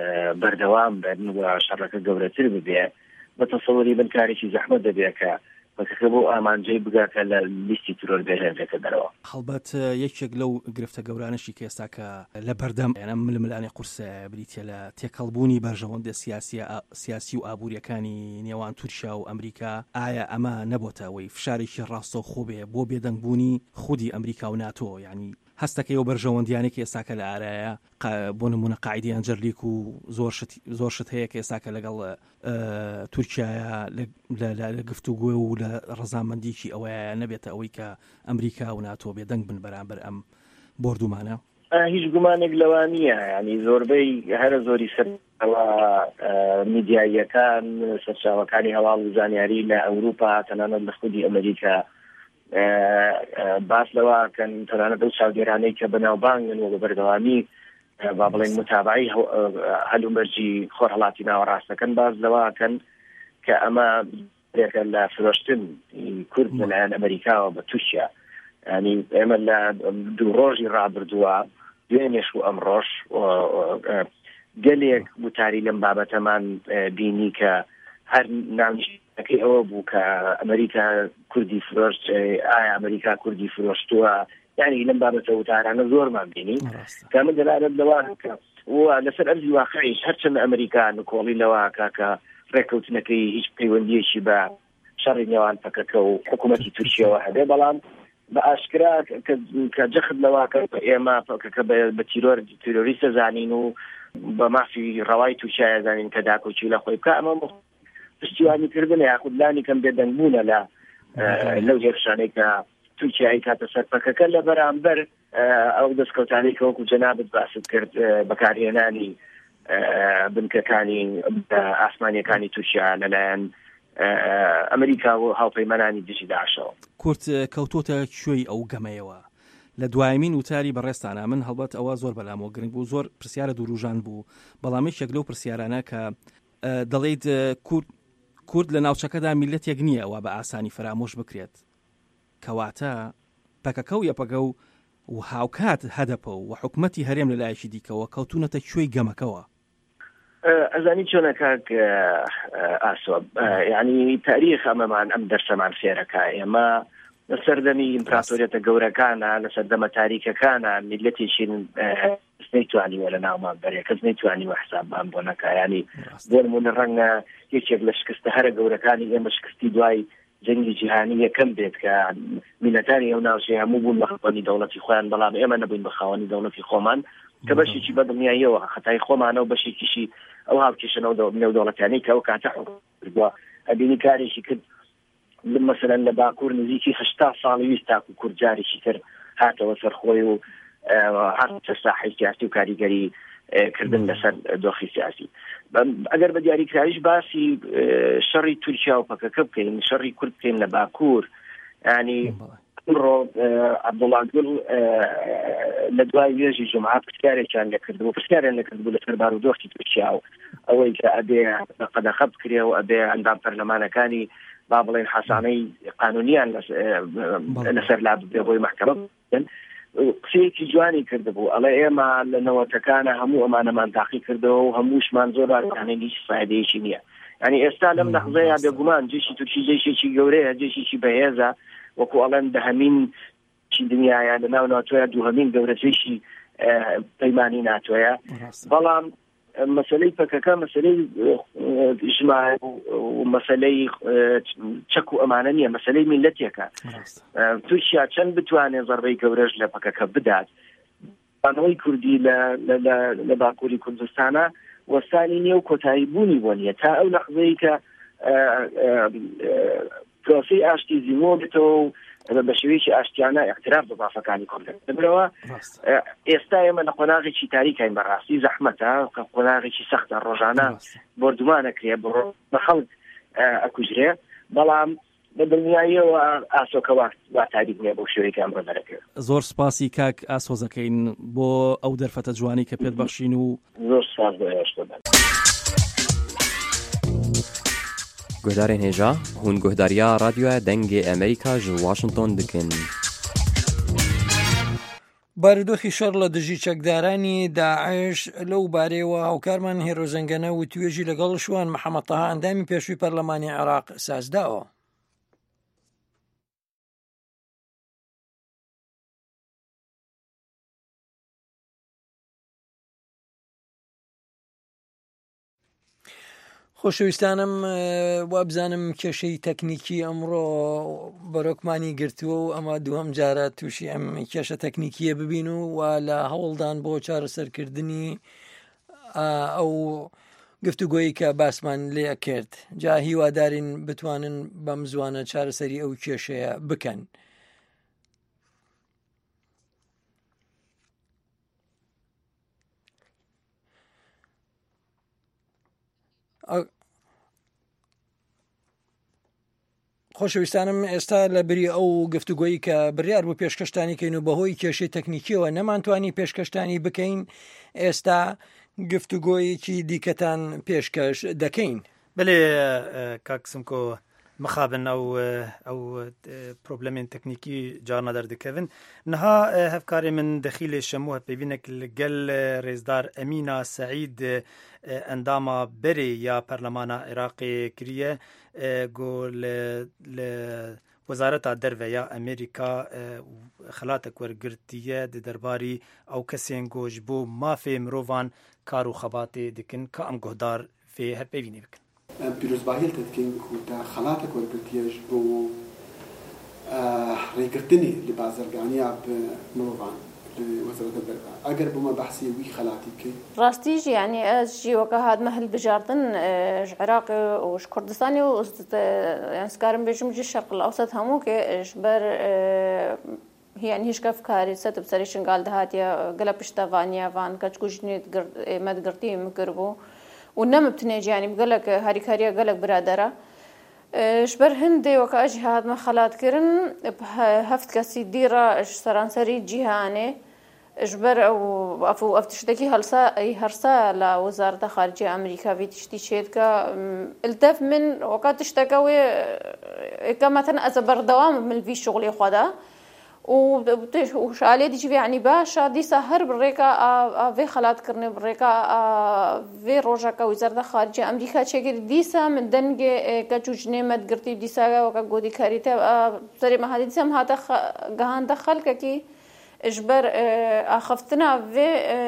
[SPEAKER 13] بەردەوام بن و شەڕەکە گەورەتر ببێ بە تەسەووری بن کارێکی زەحمەت دەبێت کە پکەکە بۆ ئامانجەی بگاکە لە لیستی ترۆر بێژێنرێکە دەرەوە.
[SPEAKER 12] هەڵبەت یەکێک لەو گرفتە گەورانشی کە ئێستا کە لە بەردەم ئێنە ململانی قورسە بریتە لە تێکەڵبوونی بەرژەوەندە سیاسی و ئابوووریەکانی نێوان تورکیا و ئەمریکا، ئایا ئەمە نەبووتە ئەوەی فشارێکی ڕاستە و خۆبێ بۆ بێدەنگبوونی خودی ئەمریکا و ناتۆ؟ یعنی هەستەکەی و بەرژەوەندیانێکی ئێستاکە لە ئارایە بۆ نمونە قاعدی ئەنجەرلیک و زۆر شت هەیە کە ئێستاکە لەگەڵ تورکیایە لە گفتوگوێ و لە ڕەزامەندیکی ئەوەیە نەبێتە ئەوەی کە ئەمریکا و ناتۆ بێدەنگ بن بەرامبەر ئەم بردومانە؟
[SPEAKER 13] هیچ گومانێک لەوە نییە. ینی زۆربەی هەرە زۆری سەرەوە میدیاییەکان سەرچاوەکانی هەواڵ و زانیاری لە ئەوروپا تەنانەت لە خودی ئەمریکا باس لەوەکەن تەنانەت ئەو چاودێرانەی کە بەناوبانگن و بە بەردەوامی با بڵێن متابعی هەلومەرجی خۆرهەڵاتی ناوەڕاستەکەن باس لەوەکەن کە ئەمە ێکە لە فرۆشتن کورد لەلایەن ئەمریکاوە بە تووشیا. ینی ئێمە لە دوو ڕۆژی ڕابردووە دوێنێش و ئەمڕۆژ گەلێک وتاری لەم بابەتەمان بینی کە هەر ناونیشتەکەی ئەوە بوو کە ئەمریکا کوردی فرۆشت، ئایا ئەمریکا کوردی فرۆشتووە، یعنی لەم بابەتە وتارانە زۆرمان بینی کامە دەلالت لەوە کە لەسەر ئەرزی واقعیش هەرچەند ئەمریکا نکۆڵی لەوەکە کە ڕێکەوتنەکەی هیچ پەیوەندیەکی بە شەڕی نێوان پەکەکە و حکوومەتی تورکیەوە هەبێ، بەڵام بە ئاشکرا کە جەخت لەوەکە ئێمە پەکەکە بە تیرۆر تیرۆریستە زانین و بە مافی ڕەوای تووشایە زانین کە داکۆچی لە خۆی بکە، ئەمە پشتیوانیکردن یاخودلانی کەم بێدەنگبوونە لە لەو هێرشانەی کە تورکیای کاتە سەرپەکەکە لە بەرامبەر ئەو دەستکەوتانی کە وەکو جەنابەت باست کرد بەکارهێنانی بنکەکانی ئاسمانیەکانی تورکیا لەلایەن ئەمریکا و هاوپەیمانانی دژی داعشەوە.
[SPEAKER 12] کورد کەوتۆتە کوێی ئەو گەمەیەوە لە دوایمین وتاری بەڕێستانە. من هەڵبەت ئەوە زۆر بەلامەوە گرنگ بوو، زۆر پرسیارە دووروژان بوو، بەڵامی شەک لەو پرسیارانە کە دەڵێیت کورد لە ناوچەکەدا میلەتێک نییە ئەوە بە ئاسانی فرامۆش بکرێت، کەواتە پەکەکە و یەپەگە و و هاوکات هەدەپە و حکومەتی هەرێم لە لایەکی دیکەوە کەوتونەتە کوێی گەمەکەوە.
[SPEAKER 13] ئەزانی چۆنە کاک ئاسۆ، یعنی تاریخ ئەمەمان ئەم دەرسەمان فێرەکە. ئێمە لە سەردەمی ئیمپراتۆریەتە گەورەکانە، لە سەردەمە تاریکەکانە میلەتێکین نەیتوانیوە لە ناومان بەرێ، کەس نەیتوانیوە حسابمان بۆ نەکا. ینی بۆ نمونە ڕەنگە یەکێک لە شکستە هەرە گەورەکانی ئێمە شکستی دوای جەنگی جیهانی یەکەم بێت کە میلەتانی ئەو ناوچەی هەموو بوون بە خاوەنی دەوڵەتی خۆیان، بەڵام ئێمە نەبووین بە خاوەنی دەوڵەتی خۆمان کە بەشێکی بەدڵنیاییەوە خەتای خۆمانە و بەشێکیشی ئەو هاوکێشەنەوە نێودەوڵەتیانەی کە ئەو کاتە حکومە ئەبینی کارێکی کرد مثلەن لە باکوور نزیکی هەشتا ساڵی ویست تاکو کورد جارێکی تر هاتەوە سەرخۆی و هاتە ساحەی سیاسی و کاریگەری کردن لەسەر دۆخی سیاسی. ئەگەر بە دیاریکراویش باسی شەڕی تورکیا و پەکەکە بکەین، شەڕی کورد بکەین لە باکوور، ینی ئەمڕۆ عەبدوڵڵا گوڵ لە دوای وێژی جومعە پرسیارێکیان لێکردبوو پرسیاریان لێکردبوو لەسەر بارودۆخی تورکیا و ئەوەی کە ئەبێ قەدەخە بکرێ و ئەبێ ئەندام پەرلەمانەکانی با بڵێن حەسانەی قانونیان لەسەر لا ببێ بۆی مەحکەمە بکەن. قسەیەکی جوانی کردبوو، ئەڵێ ئێمە لە نەوەتەکانە هەموو ئەمانەمان تاقی کردەوە و هەمووشمان زۆر بارکانەی هیچ فایدەیەکی نییە. ینی ئێستا لەم لەحزەیە بێگومان جێشی تورکی جێشێکی گەورەیە، جێشێکی بەهێزە، وەکو ئەڵێن دەهەمین چی دنیایە لە ناو ناتۆیە دووهەمین گەورەترێکی پەیمانی ناتۆیە، بەڵام مەسەلەی پەکەکە مەسەلەی ژمارە و مەسەلەی چەک و ئەمانە نییە، مەسەلەی میلەتێکە. تورکیا چەند بتوانێت زەربەی گەورەش لە پەکەکە بدات، بانەوەی کوردی لە باکووری کوردستانە وەستانی نییە و کۆتایی بوونی بۆ نییە تا ئەو لەحزەی کە پرۆسەی ئاشتی زیمۆ بێتەوە بە شێوەیەکی ئاشتیانە اعتراف بە بافەکانی کورد دەبرەوە. ئێستا ئێمە لە قۆناغێکی تاریکین بەڕاستی زەحمەتە، قۆناغێکی سەختە، ڕۆژانە بردومانەکرێ بە خەڵک ئەکوژرێ، بەڵام بە دڵنیاییەوە ئاسۆکە وا تاریک نییە بۆ شێوەیەکی ئەمڕۆ دەرەکرێت.
[SPEAKER 12] زۆر سپاسی کاک ئاسۆزەکەین بۆ ئەو دەرفەتە جوانی کە پێت بەخشین و
[SPEAKER 13] زۆر سپاس بۆ ئێوەش بەدەن.
[SPEAKER 14] گهدارên hêja hûn guhdariya radyoya dengê Amerîka ji Washington dikin.
[SPEAKER 1] بارودۆخی شەڕ لە دژی چەکدارانی داعش لەو بارەیەوە هاوکارمان هێرۆزەنگەنە و توێژی لەگەڵ شوان محەممەد تەها ئەندامی پێشووی پەرلەمانی عێراق سازداوە. خۆشەویستانم وابزانم کێشەی تەکنیکی ئەمڕۆ بەرۆکمانی گرتووە و ئەمە دووەم جارە تووشی ئەم کێشە تەکنیکیە ببین و و لە هەوڵدان بۆ چارەسەرکردنی ئەو گفتوگۆیی کە باسمان لێ کرد. جا هیوادارین بتوانن بەم زوانە چارەسەری ئەو کێشەیە بکەن. خۆشەویستانم ئێستا لە بری ئەو گفتوگۆیی کە بڕیار بوو پێشکەشتانی کەین و بەهۆی کێشەی تەکنیکیەوە نەمانتوانی پێشکەشتانی بکەین، ئێستا گفتوگۆیەکی دیکەتان پێشکەش دەکەین.
[SPEAKER 2] بەێ کاکسمکۆ مخابن ئەو ئەو پرۆبلەمێن تەکنیکی جارنا دەردەکەون نەها هەفکارێ من دەخیلێ شەمووە پێبینێک لەگەل ڕێزدار ئەمینا سەعید ئەنداما بەرێ یا پەرلەمانە عێراقی کریە گۆ لە وەزارەتا دەرڤە یا ئەمریکا خەلاتە وەرگرتیە دەرباری ئەو کەسێن گۆژ بۆ مافێ مرۆڤان کار و خەباتێ دکن کە ئەم گۆدار فێ هەر پێبینی بکن.
[SPEAKER 8] پیرۆزباهیل دەکەین تا خەلاتە وەرگرتیەش بۆ ڕێگرتنی لە بازرگانیا مرۆڤان وەزارەتە دەرڤە ئەگەر بۆمە بەحسی وی خەلاتی بکەین
[SPEAKER 15] ڕاستیش یعنی ئەس ژیوەکە هاتمە هەلبژاردن عێراق وش کوردستانی و سکارم بێژم جی شەرق الأوسط هەموو کێش بەر هیان هیچ کەفکاری سەت بسەری شنگال دەهاتیە گەلە پشتەوانیاوان کەچکوژنێت مەدگرتی مکردبوو و نەمبتنێ جیانی بگەلک هەریکاریە گەلک برادەرە شبەر هەندێ وەکە ئەژی هاتمە خەلاتکردن هەفت کەسی دیڕە سەرانسەری جیهانێ ژبەر ئەو ئەف تشتێکی هەرسا لە وەزارەتە خارجیە ئەمریکا وی تشتی چێت کە التەف من وەکە تشتەکە وێ ئێکەمەتەن ئەزە بەردەوام ملوی شغڵی خۆدا و شالێ دیجی یعنی باشە دیسا هەر بڕێکە ئاوێ خەلاتکردنێ بڕێکە وێ ڕۆژەکە وەزارەتە خارجیە ئەمریکا چێگەری دیسا من دەنگێ کە جوجنێ مەدگرتی دیساگە وەکە گۆدی کاریتە سەری مەهادی دیسەم هاتە گەهاندە خەلکەکی اجبر اخفتنا في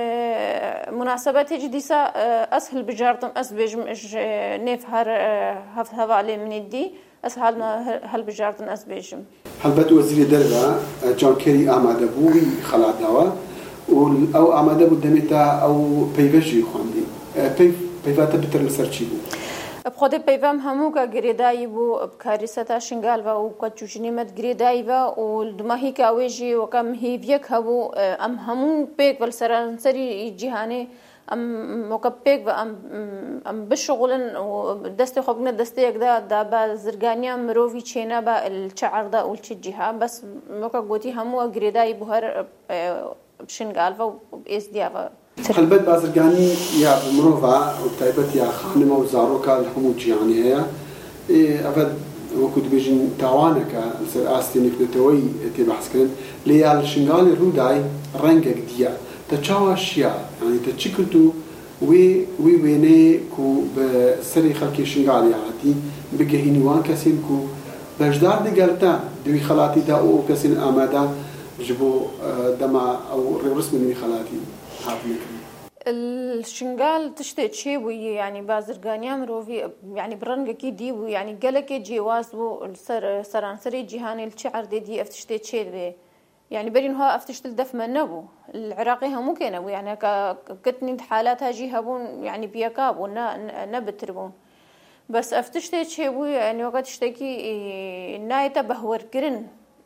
[SPEAKER 15] مناسبات جديسة اسهل بجارتم اس بيجم نيف هر هفت هوا علي من الدي اسهل هل بجارتم اس بيجم
[SPEAKER 8] هلبت وزير دربا جون كيري آماده بوي خلع دوا او آماده بو دمتا او بيفجي خواندي بيفاتا بتر لسرچي بو
[SPEAKER 15] بخوده پیوام همو که گریدایی بو بکاری ستا شنگال و که چوچنی مد گریدایی و دماهی که اویجی و کم هیویک هبو ام همون پیک ول سرانسری جهانی ام مکپیک و ام ام بشغلن و دست خوبنا دست یک دا دا با زرگانیا مروی چینا با الشعر دا اولچ جها بس مکا گوتی همو گریدایی بو هر شنگال و اس دیا و
[SPEAKER 8] هەلبەت بازرگانی یا مرۆڤ و تایبەت یا خانمە و زارۆکە لە هەموو جیهانی هەیە ئەڤە وەکو دەبێژین تاوانەکە لەسەر ئاستێنێکدێتەوەی تێبەحثکردن لێ یا لە شنگاڵی ڕوودای ڕەنگێک دیە تە چاوا شیە یعنی تە چی کرد و وێ وی وێنەیە و بە سەری خەڵکی شنگاڵی هاتی بگەهینی وان کەسین و بەشدار دەگەلتە دوی خەڵاتیدا و کەسین ئامادە ji bo dema ew rêwirîsmên wî xelatî hatine
[SPEAKER 15] الشنغال تشتي شيء وي يعني بازرگانيا مروفي يعني برنگكي دي وي يعني قالك جواز و سر سرانسري جهاني الشعر دي دي افتشتي شيء بي يعني برين هو افتشت الدف منبو العراقي هم كانوا يعني كتني حالات هاجي هبون يعني بيكاب ونا نبتربون بس افتشتي شيء وي يعني وقت تشتكي نايته بهور كرن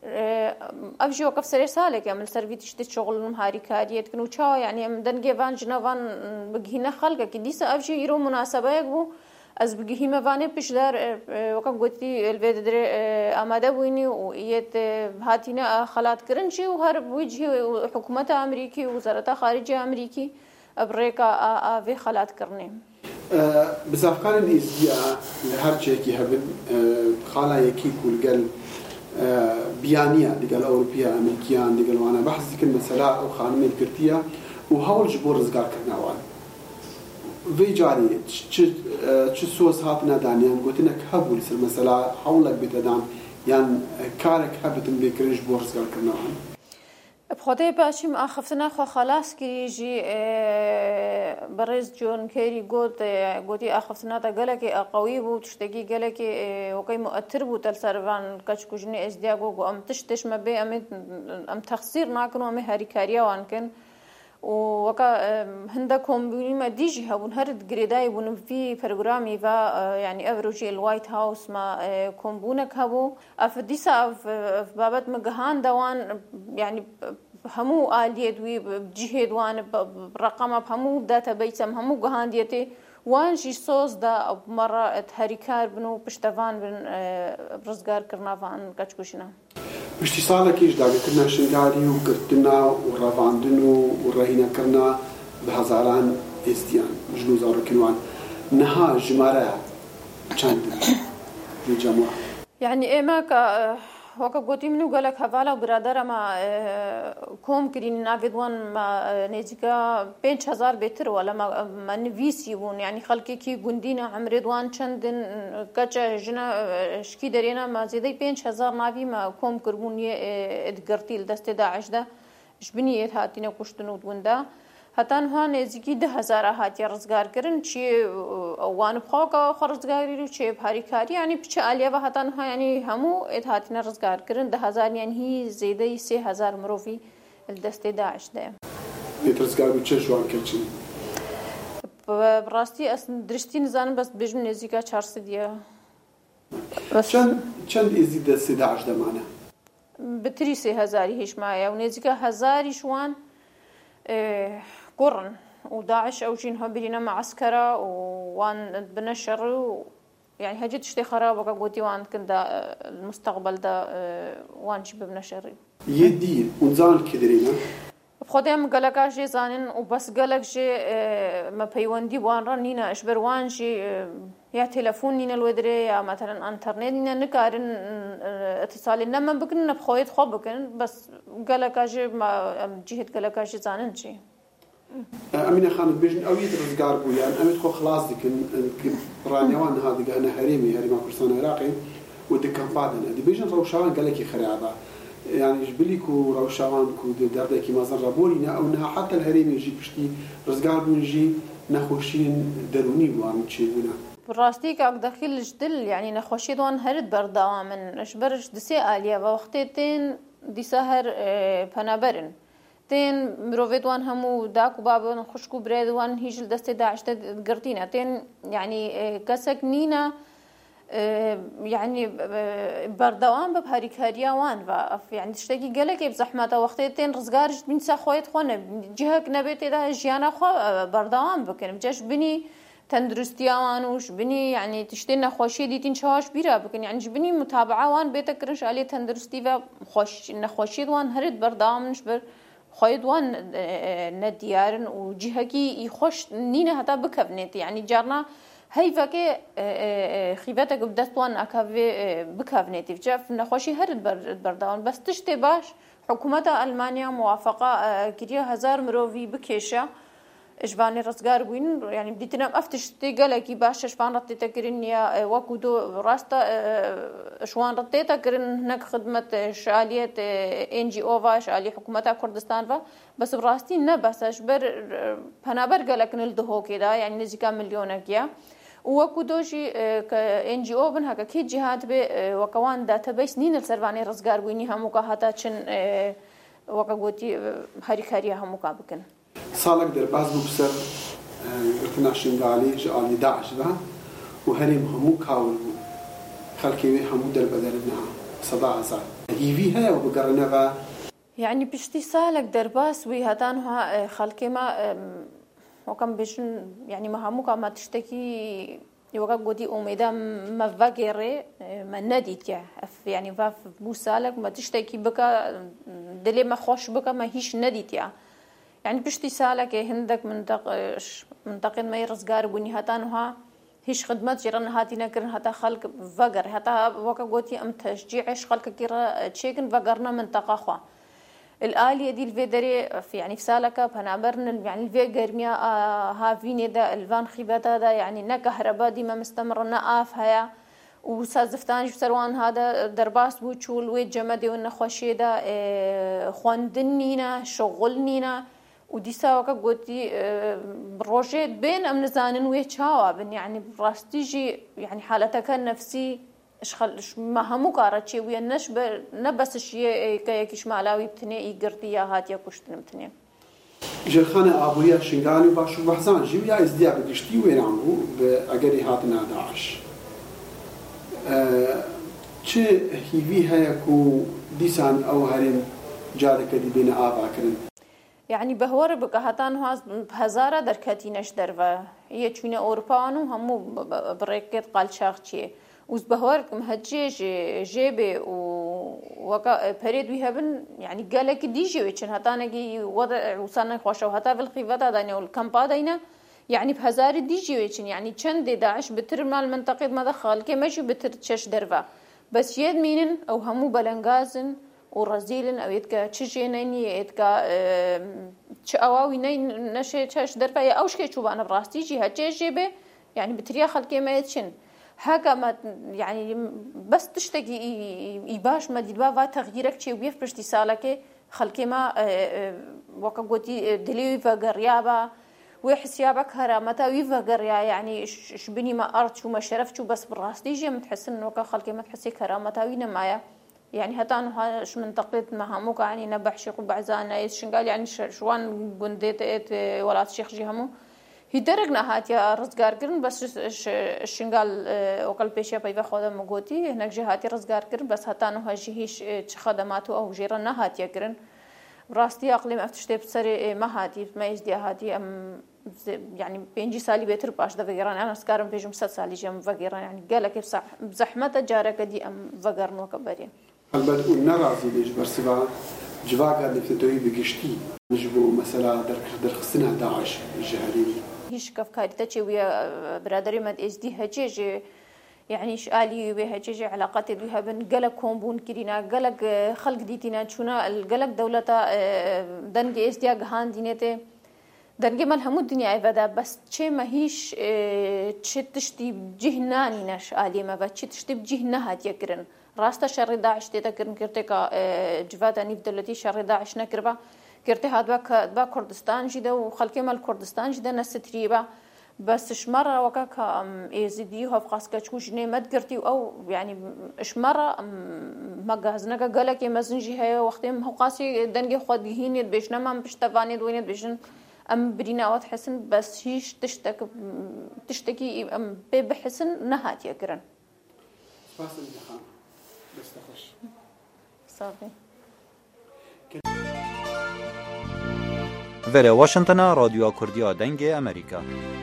[SPEAKER 15] أفجي وقف سرير سالك يعمل سرفي تشتت شغل مهاري كاريت كنو تشا يعني مدن جيفان جنوان بجهنا خلقة كديسة أفجي يرو مناسبة يجبو از بجهي مفاني بشدار وقف قلتي الفيدر أماده بويني ويت هاتينا خلات كرنشي وهرب وجهي حكومة أمريكي وزارة خارجية أمريكي أبريكا في خلات كرني
[SPEAKER 8] بزافكار الإزدياء لهرجيكي هبن خالا يكي كل قل بيانية دقال أوروبيا أمريكيان دقال وانا بحث ذيك المسألة أو خانمي الكرتية وهول جبور رزقار كرناوان في جاري تش سوس هاتنا دانيان قلتنا كهبو لسر مسألة حولك بتدام يعني كارك هبتن بكرن جبور رزقار كرناوان
[SPEAKER 15] بخوتي باشي ما أخفتنا خو خلاص كيجي برز جون كيري قوت قوتي أخفتنا تقلك قوي بو تشتكي قلك وقي مؤثر بو تلسرفان كشكوجني ازدياغو أم تشتش ما بي أم أم تخسير ناكنو أم هاريكاريا وانكن وكا هندكم بما ديجي هون هرد جريداي بون في برنامج فا يعني افروجي الوايت هاوس ما كومبونك هبو افديسا في بابت مجهان دوان يعني همو آلية دوي بجهد وان برقم بهمو داتا بيتم همو جهان ديتي وان شي صوص دا مرة تهريكار بنو بشتفان بن برزقار كرنافان كاتشكوشنا
[SPEAKER 8] پشتی ساڵێکیش داگرتنا شنگاری و گرتنا و ڕەڤاندن و ڕێهینەکردنا بە هەزاران ئێستیان ژن و زاڕۆکردوان نەها ژمارە چەند لەجەموع
[SPEAKER 15] يعني ئێمە کە وەکە گوتی من و گەلک هەڤاڵە و برادەرەمە کۆم کردین ناوێدوان نێزیکە پێنج هەزار بێترەوە لەمە نویسی بوون یعنی خەڵکێکی گوندینە ئەمرێدوان چەندن کەچە ژنە شکی دەرێنە مە زێدەی پێنج هەزار ناوی مە کۆم کردبوون ئێدگەرتی لە دەستێ داعشدا ژبنی ئێت هاتینە کوشتن و دووندا هەتان هەوا نێزیکی ده هەزارە هاتیە ڕزگارکردن چی وان بخۆکە خۆ ڕزگاری و چێ هاریکاری ینی پچە ئالیەوە هەتان هەوا ینی هەموو ئێت هاتینە ڕزگارکردن ده هەزاریان هی زێدەی سێ هەزار مرۆڤی دەستێ داعشدایە
[SPEAKER 8] ئێت ڕزگار و چێ ژوان کردچین
[SPEAKER 15] بڕاستی ئەس درشتی نزانم بەس بێژم نێزیکە چارسدیە
[SPEAKER 8] چەند ئێزی دەستێ داعش دەمانە
[SPEAKER 15] بتری سێ هەزاری هیچمایە و نێزیکە هەزاری شوان قرن وداعش أو جين هبرينا معسكرة وان بنشر يعني هجد تشتي خراب وكا قوتي وان كندا المستقبل دا وان شبه بنشر
[SPEAKER 8] يدي ونزان كدرينا
[SPEAKER 15] بخودي ام قلقا جي زانين وبس قلق جي ما بيواندي وان رانينا اشبر وان جي يا تلفون نينا الودري يا مثلا انترنت نينا نكارن اتصالي نما بكن بخويت خو بكن بس قلقا جي ما جهه قلقا جي زانين جي
[SPEAKER 8] أمينة خان بيجن أويت رزقار بويان أميت خو خلاص ديكن رانيوان هذا أنا هريمي هريم كردستان العراقي ودكان بعدنا دي بيجن روشان قال لك خريعة يعني جبليكو روشان كو دردة كي مازن رابورينا أو إنها حتى الهريم يجي بشتي رزقار بونجي نخوشين دروني بوان تشيبونا
[SPEAKER 15] براستي كاك داخل جدل يعني نخوشي دوان هرد بردوا من اشبرش دسي آلية ووقتين دي سهر پنابرن تين مروفيدوان همو داكو بابا خشكو بريدوان هيج الدست داعش قرتينا تين يعني كسك نينا يعني بردوان ببهاريكاريا وان يعني تشتكي قالك بزحمة وقتين رزقارج بين ساخويت خونا جهك نبيت إذا جيانا خو بردوان بكن بجاش بني تندرستيان وش بني يعني تشتينا خوشي دي تنشواش بيرا بكن يعني جبني متابعة وان بيتك رش عليه تندرستي وخوش نخوشي وان هرد بردوان نشبر خايدوان نديارن وجهكي يخش نينا هتا بكفنت يعني جارنا هاي فكي خيبتك بدستوان أكافي بكفنت جاف نخوشي هرد بردوان بس تشتي باش حكومة ألمانيا موافقة كريا هزار مروفي بكيشة إجباني رزقار بوين يعني بديتنا أفتش تيجالكي باش إجبان رتيتا كرين يا وكودو راستا إشوان رتيتا كرين هناك خدمة شالية إن جي أو فا شالية حكومة كردستان فا بس براستي نبس إجبر بنابر جالك نلدهو كده يعني نزيكا مليونك يا وكودوجي كإن جي أو بن هكا كي جهات ب وكوان داتابيس نين السرفاني رزقار بويني هموكا هتا چن وكاقوتي هاريكاريا هموكا بكن
[SPEAKER 8] صالك در باز بسر قرتنا شنغالي جالي داعش ده وهريم همو كاول خلكي همو در بدرنها صداع زاد يفي هيا وبقرنا
[SPEAKER 15] يعني بشتي صالك در باز وي هتانها خلكي ما وكم بيشن يعني ما همو كما تشتكي يوقع قدي أميدا ما فاجرة ما نديت يعني فاف بوسالك ما تشتكي بكا دلي ما خوش بكا ما هيش نديت يا يعني بشتي سالك هندك منطقة منطقة ما يرزقار بني هتانها هيش خدمات جيران هاتينا كرن هتا خلق فقر هتا وكا قوتي أم تشجيعش خلق كيرا تشيكن فقرنا منطقة خوا الآلية دي الفيدري في يعني في سالكا بنابرن يعني الفيجر ميا ها فيني دا الفان خيباتا دا يعني نكهرباء دي ما مستمر نقاف هيا و سازفتانش سەروان هادا دەرباس بوو چوو وێ جەمەدێ و نەخۆشیێدا خوێندن نینە شغل نینە و دیساوەکە گوتی ڕۆژێت بێن ئەم نزانن وێ چاوە بن یعنی ڕاستیژی یعنی حالەتەکە نەفسی ما هەموو کارە چێ ویە نەش نەبەسشیەکەیەکیش مالاوی بتنێ ئی گرتی یا هاتیە کوشتن بتنێ
[SPEAKER 8] ژێرخانە ئابووریە شنگانی و باش و بەحزان ژیو یا ئیزدیا بگشتی وێران بوو ئەگەری هاتنە داعش چه هیوی هەیە و دیسان ئەو هەرێم جارێکە دیبێنە ئاواکردن
[SPEAKER 15] یعنی بەهوەرە بکە هەتان هاز هەزارە دەرکەتینەش دەرڤە یە چوینە ئەوروپاوان و هەموو بڕێکێت قالچاق چیە وز بەهوەرکم هەجێ ژێبێ و وەکە پەرێدوی هەبن یعنی گەلێکی دیژێوێ چن هەتانێکی وسانە خۆشە و هەتا بالخیڤەتا داینە و کەمپا داینە يعني بهزار ديجي ويشن يعني چند داعش بتر مال منطقة مدخل كماشي بتر تشش درفا بس يد مينن أو همو بلنغازن ورزيلن أو يتكا تشجينين يتكا تشاواوي نين نشي تشش درفا يا أوش كي شوف أنا براستي جي هتجي به يعني بتريا خلق ما يتشن هكا ما يعني بس تشتكي يباش ما ديبا تغييرك شيء ويف برشتي سالك خلق ما وكا قوتي دليوي فقريابا وحسيابك هرامتا ويفقريا يعني شبني ما أرت وما شرفت بس بالراس ديجي متحسن إنه كخلقي ما تحسي كرامتا وينا معايا يعني هتا إنه هاش من تقليد مهاموك يعني نبح شيخ وبعزانا يشنقال يعني شوان قنديت ولات شيخ جيهمو هي درجنا هات يا رزقار كرن بس الشنقال وقل بيشيا بيفا خودا مقوتي هناك جهاتي رزقار كرن بس هتا إنه هاجي هيش خدماتو أو جيرنا هات يا كرن براستي أقليم أفتشتي بسري ما هاتي ما يزدي هاتي أم يعني بينجي سالي بيتر باش ده فقران أنا سكارم بيجم ست سالي جم فقران يعني قالك بصح بزحمة جارك دي أم فقرنو كبرين.
[SPEAKER 8] البته اون نرازی دیش برسیبا جواقع دفتوی بگشتی نجبو مثلا در درخستنا داعش الجهري.
[SPEAKER 15] هیچ كفكاري تجي ويا برادري مد إس دي هجيج يعني شالي بهجيج علاقات بها بين قلق كومبون كرينا قلق خلق ديتنا شونا القلق دولة دنج إس دي أجهان دينته دنج مال همو الدنيا عبادة بس شيء ما هيش تشتشتي بجهناني ناش آلي ما بس تشتشتي بجهنها تيكرن راستا شر داعش تذكرن كرتك جفاتا نيف دولتي شر داعش نكربا كرتي هاد با كردستان جدا وخلقي مال كردستان جدا نستريبا بس شمرة وكاك إيزيدي هو فقاسك تشوش نيمت قرتي أو يعني شمرة ما جهزنا قالك يمزنجي هي وقتهم هو قاسي دنجي خد هينيد بيشنا ما بيشتفانيد وينيد بيشن أم برينا أوت حسن بس هيش تشتك تشتكي أم بحسن نهات يقرن.
[SPEAKER 8] فاصل دخان بس تخش.
[SPEAKER 15] صافي.
[SPEAKER 16] وره واشنطن رادیو کوردیا دنگ ئەمریکا.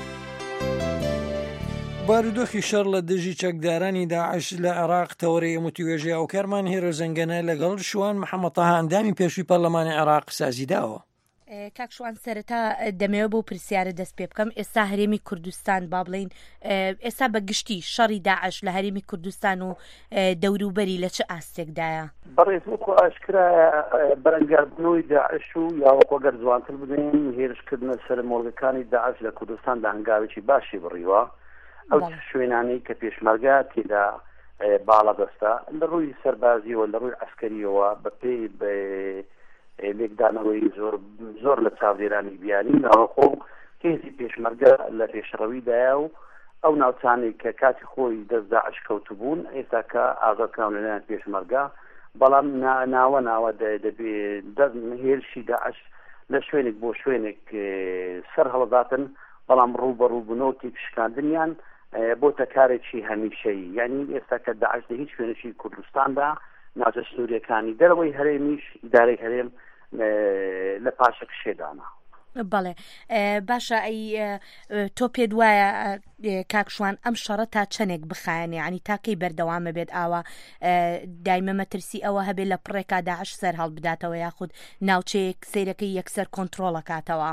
[SPEAKER 1] بارودۆخی شەڕ لە دژی چەکدارانی داعش لە عێراق تەوەرەیە متوێژەیە و کارمان هێرە زەنگەنە لەگەڵ شوان محەممەد تاها ئەندامی پێشووی پەرلەمانی عێراق سازی داوە.
[SPEAKER 17] کاک شوان سەرەتا دەمەوە بۆ پرسیارە دەست پێ بکەم ئێستا هەرێمی کوردستان با بڵین ئێستا بە گشتی شەڕی داعش لە هەرێمی کوردستان و دەوروبەری لە چه ئاستێکدایە؟
[SPEAKER 18] بەڕێز وەکو ئاشکرا بەرەنگاردنەوەی داعش و یاوەکو ئەگەر جوانتر بدەین هێرشکردنە سەرمۆڵگەکانی داعش لە کوردستان لە هەنگاوێکی باشی بڕیوە ئەو شوێنانەی کە پێشمەرگا تێدا باڵا دەستا لە ڕووی سەربازیەوە لە ڕووی عەسکەریەوە بە پێی لێکدانەوەی زۆر زۆر لە چاودێرانی بیانی ناوەخۆ کێزی پێشمەرگە لە پێشڕەویدایە و ئەو ناوچانەی کە کاتی خۆی دەست داعش کەوتبوون ئێستا کە ئازادکراون لەلایەن پێشمەرگە بەڵام ناوە ناوە دەبێت هێرشی داعش لە شوێنێک بۆ شوێنێک سەر هەڵداتن بەڵام ڕوو بە ڕووبوونەوەی پیشکاندنیان بۆتە کارێکی هەمیشەیی یعنی ئێستا کە داعش لە هیچ شوێنێکی کوردستاندا ناوچە سنووریەکانی دەرەوەی هەرێمیش ئیدارەی هەرێم لە پاشە کشێدانە.
[SPEAKER 17] بەڵێ باشە ئەی تۆ پێت وایە کاکشوان ئەم شەڕە تا چەندێک بخایەنێ ینی تاکەی بەردەوامە بێت ئاوا دایمە مەترسی ئەوە هەبێت لە پڕێکا داعش سەر هەڵ بداتەوە یاخود ناوچەیەک سەیرەکەی یەکسەر کۆنتڕۆڵە کاتەوە.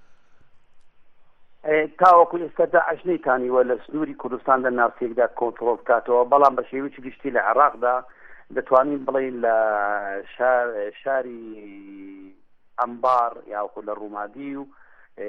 [SPEAKER 18] تاوەکو ئێستا داعش نەیتانیوە لە سنووری کوردستان لە ناوچەیەکدا کۆنتڕۆڵ بکاتەوە بەڵام بە شێوەیەکی گشتی لە عێراقدا دەتوانین بڵێن لە شاری ئەمبار یاخۆ لە ڕوومادی و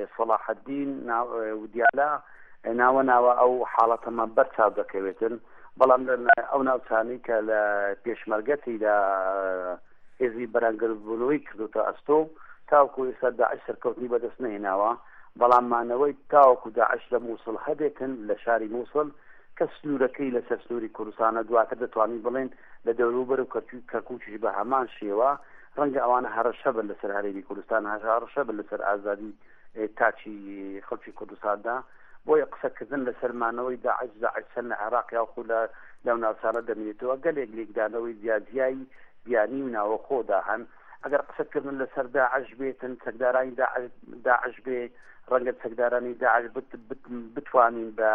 [SPEAKER 18] سەلاحەدین و دیالا ناوە ناوە ئەو حاڵەتەمان بەرچاو دەکەوێتن بەڵام ئەو ناوچانەی کە لە پێشمەرگەتی لە هێزی بەرەنگربوونەوەی کردوتە ئەستۆ تاوەکو ئێستا داعش سەرکەوتنی بەدەست نهێناوە بەڵام مانەوەی تاوەکو داعش لە مووسڵ هەبێتن لە شاری مووسڵ کە سنوورەکەی لەسەر سنووری کوردستانە دواتر دەتوانین بڵێن لە دەوروبەر و کەرکووکیش بە هەمان شێوە ڕەنگە ئەوانە هەڕەشە بن لەسەر هەرێمی کوردستان هەڕەشە بن لەسەر ئازادی تاچی خەڵکی کوردستاندا بۆیە قسەکردن لەسەرمانەوەی داعش داعش چەند لە عێراق یاخو لە لەو ناوچانە دەمێنێتەوە گەلێک لێکدانەوەی جیاجیایی بیانی و ناوەخۆدا هەن ئەگەر قسەکردن لەسەر داعش بێتن چەکدارانی داعش بێ ڕەنگە چەکدارانی داعش بتوانین بە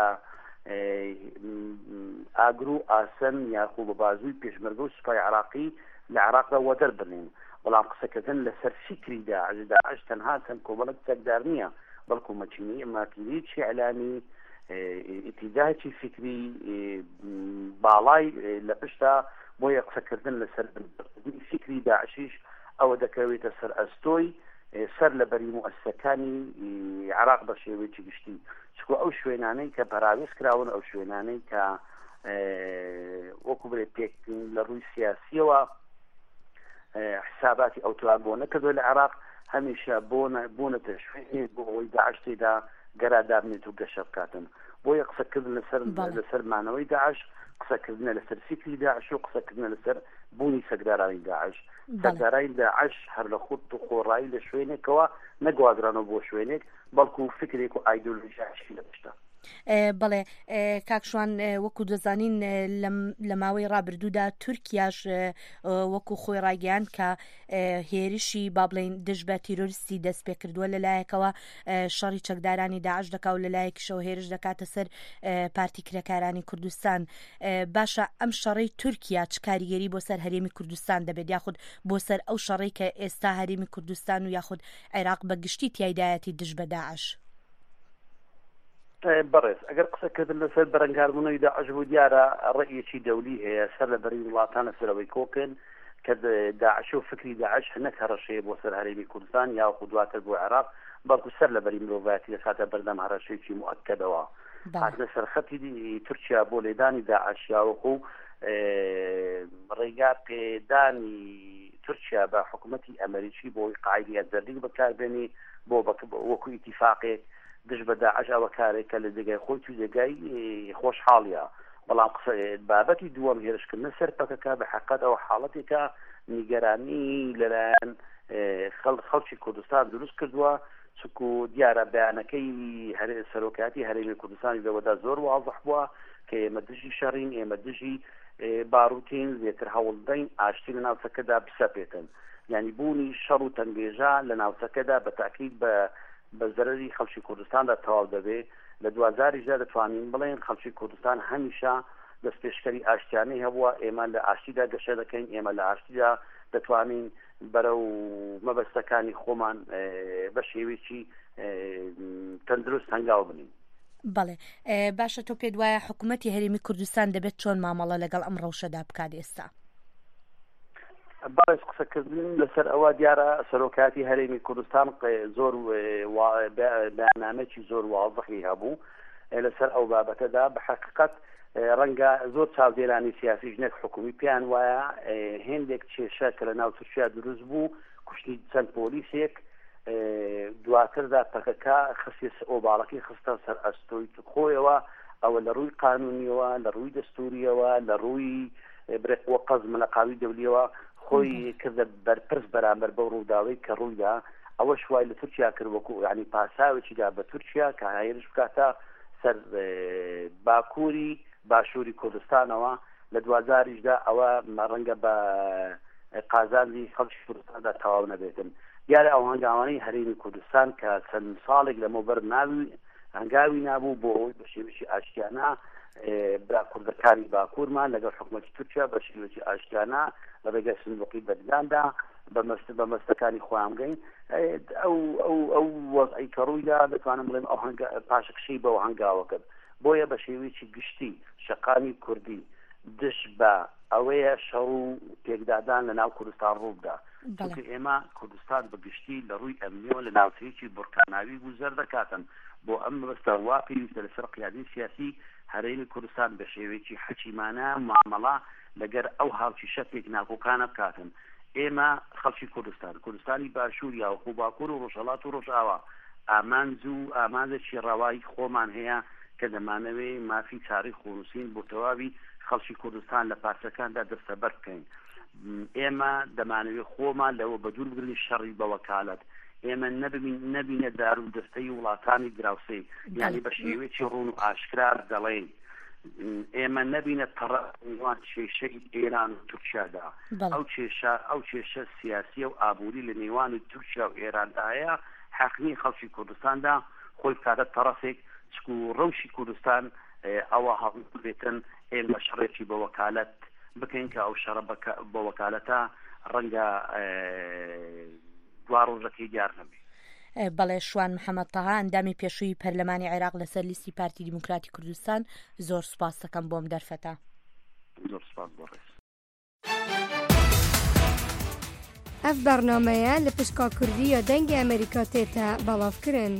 [SPEAKER 18] ئاگر و ئاسن یاخو بە بازووی پێشمەرگە و سوپای عراقی لە عراقدا وەدەر بنین بەڵام قسەکردن لەسەر فکری داعش داعش تەنها چەند کۆمەڵک چەکدار نییە بەڵکو مەچینی ماکیلیکی ئەلانی ئیتیجاهی فکری باڵای لە پشتا بۆیە قسەکردن لەسەر فکری داعشیش ئەوە دەکەوێتە سەر ئەستۆی سەر لە بەری مؤسسەکانی عراق بە شێوەیەکی گشتی چکو ئەو شوێنانەی کە پەراویست کراون ئەو شوێنانەی کە وەکو بڵێ پێک لە ڕووی سیاسیەوە حساباتی ئەوتوان بۆ نەکردووە لە عراق هەمیشە بوونەتە شوێنێک بۆ ئەوەی داعش تێدا گەرادابنێت و گەشە بکاتن بۆیە قسەکردن لەسەر لەسەر مانەوەی داعش قسەکردنە لەسەر فکری داعش و قسەکردنە لەسەر بوونی سەکدارانی داعش سەکدارانی داعش هەر لە خۆت و خۆڕایی لە شوێنێکەوە نەگوادرانەوە بۆ شوێنێک بەڵکو فکرێک و ئایدۆلۆژیاشی لە پشتە
[SPEAKER 17] بەڵێ کاکشوان وەکو دەزانین لە ماوەی ڕابردوودا تورکیاش وەکو خۆی ڕاگەیاند کە هێرشی با بڵێن دژ بە تیرۆریستی دەست پێ کردووە لەلایەکەوە شەڕی چەکدارانی داعش دەکا و لەلایەکیشەوە هێرش دەکاتە سەر پارتی کرێکارانی کوردستان باشە ئەم شەڕەی تورکیا چ کاریگەری بۆ سەر هەرێمی کوردستان دەبێت یاخود بۆ سەر ئەو شەڕەی کە ئێستا هەرێمی کوردستان و یاخود عێراق بە گشتی تیایدایەتی دژ بە داعش
[SPEAKER 18] بەڕێز ئەگەر قسەکردن لەسەر بەرەنگاربوونەوەی داعش بوو دیارە ڕێیەکی دەولی هەیە سەر لە بەری وڵاتانە سەرەوەی کۆکن کە داعش و فکری داعش هەنەک هەڕەشەیە بۆ سەر هەرێمی کوردستان یاخود دواتر بۆ عێراق بەڵکو سەر لە بەری مرۆڤایەتی دەخاتە بەردەم هەڕەشەیەکی مؤکدەوە هاتنە سەرخەتی تورکیا بۆ لێدانی داعش یاوەکو ڕێگا پێدانی تورکیا بە حکوومەتی ئەمریکی بۆی قاعدەیە زەردی بەکاربێنی بۆ وەکو ئیتیفاقێک دژ بە داعش ئەوە کارێکە لە جێگای خۆی تو جێگای خۆشحاڵیە بەڵام قسە بابەتی دووەم هێرشکردنە سەر پەکەکە بە حقیقەت ئەو حاڵەتێکە نیگەرانی لەلایەن خەڵکی کوردستان دروست کردووە چکو دیارە بەیانەکەی سەرۆکاتی هەرێمی کوردستانی لەوەدا زۆر واضح بووە کە ئێمە دژی شەڕین ئێمە دژی باروتین زیاتر هەوڵدەین ئاشتی لە ناوچەکەدا بسەپێتن یعنی بوونی شەڕ و تەنگێژە لە ناوچەکەدا بە تاکید بە بە زەرری خەڵکی کوردستاندا تەواو دەبێت لە دوازاریشدا دەتوانین بڵێن خەڵکی کوردستان هەمیشە دەست پێشکەری ئاشتیانەی هەبووە ئێمە لە ئاشتیدا گەشە دەکەین ئێمە لە ئاشتیدا دەتوانین بەرەو مەبەستەکانی خۆمان بە شێوێکی تەندروست هەنگاو بنین
[SPEAKER 17] بەڵێ باشە تۆ پێت وایە حکوومەتی هەرێمی کوردستان دەبێت چۆن مامەڵە لەگەڵ ئەم ڕەوشەدا بکات ئێستا
[SPEAKER 18] باش قسەکردن لەسەر ئەوە دیارە سەرۆکاتی هەرێمی کوردستان زۆر بەیاننامەی زۆر واضحی هەبوو لەسەر ئەو بابەتەدا بە حقیقەت ڕەنگە زۆر چاودێرانی سیاسی ژنێک حکومی پیان وایە هێندێک کێشە کە لە ناو تورکیا دروست بوو کوشتی چەند پۆلیسێک دواتردا پەکەکە خستی ئۆباڵەکەی خستە سەر ئەستۆی خۆیەوە ئەوە لە ڕووی قانونیەوە لە ڕووی دەستوریەوە لە ڕووی برێکوە قەزم لە قاوی دەولیەوە خۆی کردە بەرپرس بەرامبەر بەو ڕووداوەی کە ڕوویدا ئەوە شوای لە تورکیا کرد وەکو ینی پاساوێکیدا بە تورکیا کە هایرش بکاتە سەر باکووری باشووری کوردستانەوە لە دوازاریشدا ئەوە ڕەنگە بە قازانجی خەڵکی کوردستاندا تەواو نەبێتن دیارە ئەو هەنگاوانەی هەرێمی کوردستان کە چەند ساڵێک لەمەوبەر ناوی هەنگاوی نابوو بۆ ئەوەی بە شێوەیەکی ئاشتیانە برا کوردەکانی باکوورمان لەگەڵ حکوومەتی تورکیا بە شێوەیەکی ئاشتیانە لە ڕێگەی سندوقی بەرداندا بە مەستەکانی خۆیان بگەین ئەو ئەو ئەو وەزعی کە ڕوویدا دەتوانم بڵێم ئەو پاشەکشەی بەو هەنگاوە کرد بۆیە بە شێوەیەکی گشتی شەقامی کوردی دش بە ئەوەیە شەڕ و پێکدادان لە ناو کوردستان ڕووبدا چونکە ئێمە کوردستان بەگشتی لە ڕووی ئەمنیەوە لە ناوچەیەکی بورکاناوی گوزەر دەکاتن بۆ ئەم بەستە وا پێویستە لەسەر قیادەی سیاسی هەرێمی کوردستان بە شێوەیەکی حەکیمانە معامەڵە لەگەر ئەو هاوچیشە پێکناکۆکانە بکاتن. ئێمە خەڵکی کوردستان کوردستانی باشوور یا وەکو باکوور و ڕۆژهەڵات و ڕۆژئاوا ئامانج و ئامانجێکی ڕەوایی خۆمان هەیە کە دەمانەوێ مافی تاریخ و نووسین بۆ تەواوی خەڵکی کوردستان لە پارچەکاندا دەستەبەر بکەین. ئێمە دەمانەوێت خۆمان لەوە بە دوور بگرین شەڕی بە وەکالەت. ئێمە نەبینە دار و دەستەی وڵاتانی دراوسەی یعنی بە شێوەیەکی ڕوون و ئاشکرار دەڵێن ئێمە نەبینە تەڕەوان کێشەی ئێران و تورکیادا ئەو کێشە ئەو کێشە سیاسی و ئابووری لە نێوان تورکیا و ئێراندایە حەقنی خەڵکی کوردستاندا خۆی کاتە تەڕەسێک چکو ڕەوشی کوردستان ئەوە هەڵ بێتن ئێمە شەڕێکی بە وەکالەت بکەین کە ئەو شەڕە بە وەکالەتە ڕەنگە دوا ڕۆژەکەی دیار نەبێت.
[SPEAKER 17] بەڵێ شوان محەممەد تەها ئەندامی پێشووی پەرلەمانی عێراق لەسەر لیستی پارتی دیموکراتی کوردستان زۆر سوپاس دەکەم بۆم دەرفەتە.
[SPEAKER 18] زۆر سوپاس بۆ ڕێز.
[SPEAKER 11] ئەف بەرنامەیە لە پشکا کوردی و دەنگی ئەمریکا تێتە بەڵاوکردن.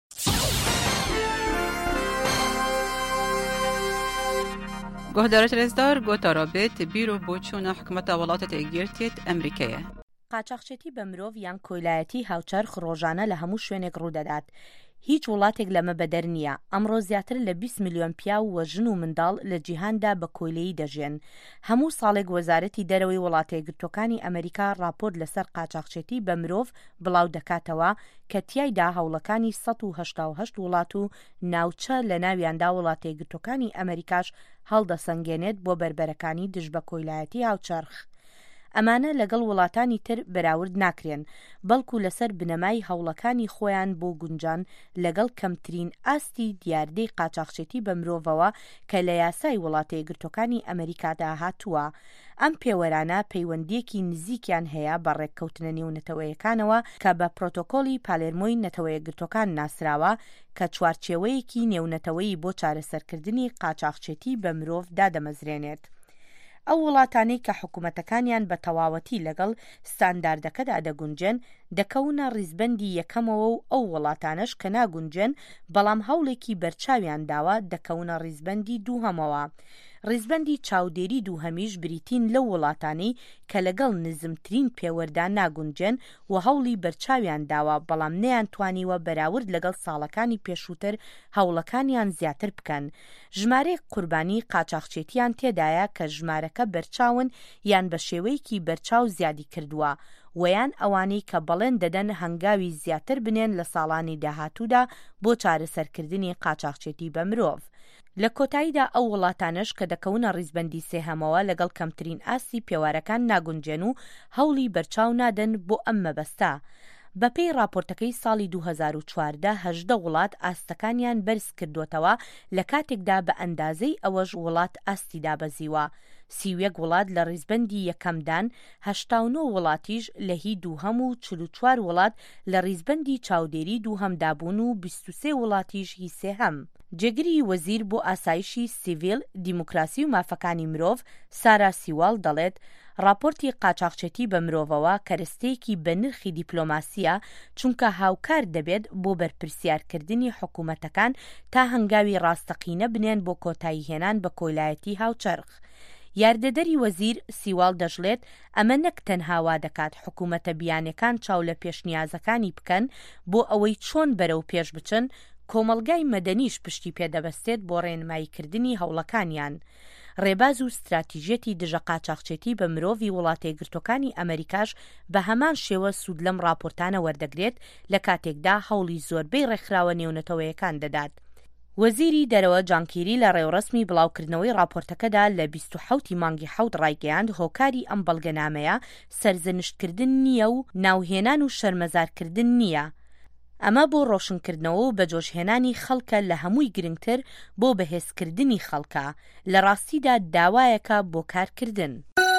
[SPEAKER 19] گۆهدارە رێزدار گۆتارا بێت بیرۆ بۆ چوونە حکومەتە وڵاتە تێگیرتێت ئەمریکایە.
[SPEAKER 17] قاچاقچێتی بە مرۆڤ یان کۆیلایەتی هاوچەرخ ڕۆژانە لە هەموو شوێنێک ڕوودەدات. هیچ وڵاتێک لەمە بەدەر نییە. ئەمڕۆ زیاتر لە بیست میلیۆن پیا و وەژن و منداڵ لە جیهاندا بە کۆیلەیی دەژێن. هەموو ساڵێک وەزارەتی دەرەوەی وڵاتە یەکگرتووەکانی ئەمریکا راپۆرت لەسەر قاچاقچێتی بە مرۆڤ بڵاو دەکاتەوە کە تیایدا هەوڵەکانی سەد و هەشتا و هەشت وڵات و ناوچە لە ناویاندا وڵاتە یەکگرتووەکانی ئەمریکاش هەڵدەسەنگێنێت بۆ بربەرەکانی دژ بە کۆیلایەتی هاوچەرخ. ئەمانە لەگەڵ وڵاتانی تر بەراورد ناکرێن بەڵکو لەسەر بنەمای هەوڵەکانی خۆیان بۆ گونجان لەگەڵ کەمترین ئاستی دیاردەی قاچاقچێتی بە مرۆڤەوە کە لە یاسای وڵاتە یەکگرتووەکانی ئەمریکادا هاتووە. ئەم پێوەرانە پەیوەندیەکی نزیکیان هەیە بە ڕێککەوتنە نێو نەتەوەیەکانەوە کە بە پرۆتۆکۆلی پالێرمۆی نەتەوە یەکگرتووەکان ناسراوە کە چوارچێوەیەکی نێونەتەوەیی بۆ چارەسەرکردنی قاچاقچێتی بە مرۆڤ دادەمەزرێنێت. ئەو وڵاتانەی کە حکوومەتەکانیان بە تەواوەتی لەگەڵ ستانداردەکەدا دەگونجێن دەکەونە ڕیزبەندی یەکەمەوە و ئەو وڵاتانش کە ناگونجێن بەڵام هەوڵێکی بەرچاویان داوە دەکەونە ڕیزبەندی دووهەمەوە. ڕیزبەندی چاودێری دووهەمیش بریتین لەو وڵاتانەی کە لەگەڵ نزمترین پێوەردا ناگونجێن و هەوڵی بەرچاویان داوە بەڵام نەیان توانیوە بەراورد لەگەڵ ساڵەکانی پێشووتر هەوڵەکانیان زیاتر بکەن. ژمارەی قوربانی قاچاقچێتیان تێدایە کە ژمارەکە بەرچاون یان بە شێوەیەکی بەرچاو زیادی کردووە ویان ئەوانەی کە بەڵێن دەدەن هەنگاوی زیاتر بنێن لە ساڵانی داهاتوودا بۆ چارەسەرکردنی قاچاقچێتی بە مرۆڤ. لە کۆتاییدا ئەو وڵاتانش کە دەکەونە ڕیزبەندی سێهەمەوە لەگەڵ کەمترین ئاستی پێوارەکان ناگونجێن و هەوڵی بەرچاو نادەن بۆ ئەم مەبەستە. بەپێی راپۆرتەکەی ساڵی دوو هەزار و چواردە هەژدە وڵات ئاستەکانیان بەرز کردوتەوە لە کاتێکدا بە ئەندازەی ئەوەش وڵات ئاستی دابەزیوە. سیویەک وڵات لە ڕیزبەندی یەکەمدان، هەشتا و نۆ وڵاتیش لە هی دووهەم و چل و چوار وڵات لە ڕیزبەندی چاودێری دووهەمدابوون و بیست و سێ وڵاتیش هی سێهەم. جێگری وەزیر بۆ ئاسایشی سیڤیل، دیموکراسی و مافەکانی مرۆڤ سارا سیواڵ دەڵێت راپۆرتی قاچاقچێتی بە مرۆڤەوە کەرەستەیەکی بە نرخی دیپلۆماسیە چونکە هاوکار دەبێت بۆ بەرپرسیارکردنی حکوومەتەکان تا هەنگاوی ڕاستەقینە بنێن بۆ کۆتایی هێنان بە کۆیلایەتی هاوچەرخ. یاردەدەری وەزیر سیواڵ دەژڵێت ئەمە نەک تەنها وا دەکات حکوومەتە بیانەکان چاو لە پێشنیازەکانی بکەن بۆ ئەوەی چۆن بەرەو پێش بچن، کۆمەڵگای مەدەنیش پشتی پێدەبەستێت بۆ ڕێنماییکردنی هەوڵەکانیان. ڕێباز و استراتیژێتی دژە قاچاقچێتی بە مرۆڤی وڵاتە یەکگرتووەکانی ئەمریکاش بە هەمان شێوە سوود لەم راپۆرتانە وەردەگرێت لە کاتێکدا هەوڵی زۆربەی ڕێکخراوە نێونەتەوەیەکان دەدات. وەزیری دەرەوە جان کیری لە ڕێوڕسمی بڵاوکردنەوەی راپۆرتەکەدا لە بیست و حەوتی مانگی حەوت ڕایگەیاند هۆکاری ئەم بەڵگەنامەیە سەرزەنشتکردن نییە و ناوهێنان و شەرمەزارکردن نییە. ئەمە بۆ ڕۆشنکردنەوە و بەجۆشهێنانی خەڵکە لە هەمووی گرنگتر بۆ بەهێزکردنی خەڵکە، لە ڕاستیدا داوایەکە بۆ کارکردن.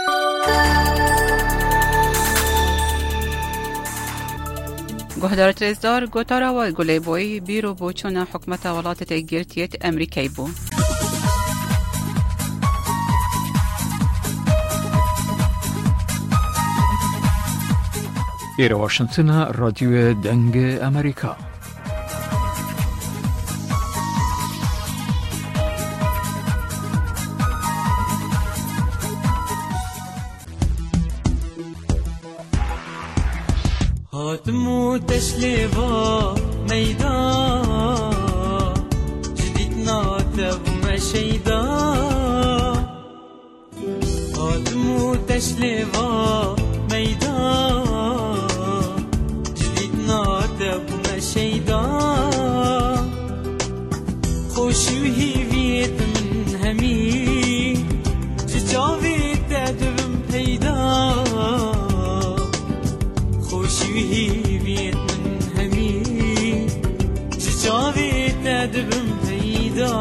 [SPEAKER 19] گۆهدارە رێزدار گۆتاراوە گولێبۆی بیرۆ بۆ چوونە حکومەتە وڵاتە تێگیرتێت ئەمریکای بوو.
[SPEAKER 20] إيرا واشنطن راديو دنگ أمريكا.
[SPEAKER 21] هاتمو تشليفا ميدان جديدنا تبو مشيدا هاتمو تشليفا ميدان جديدنا تبو مشيدا خوشوهي فيت من همي ججاوي تدبم بيدا خوشوهي فيت من همي ججاوي تدبم بيدا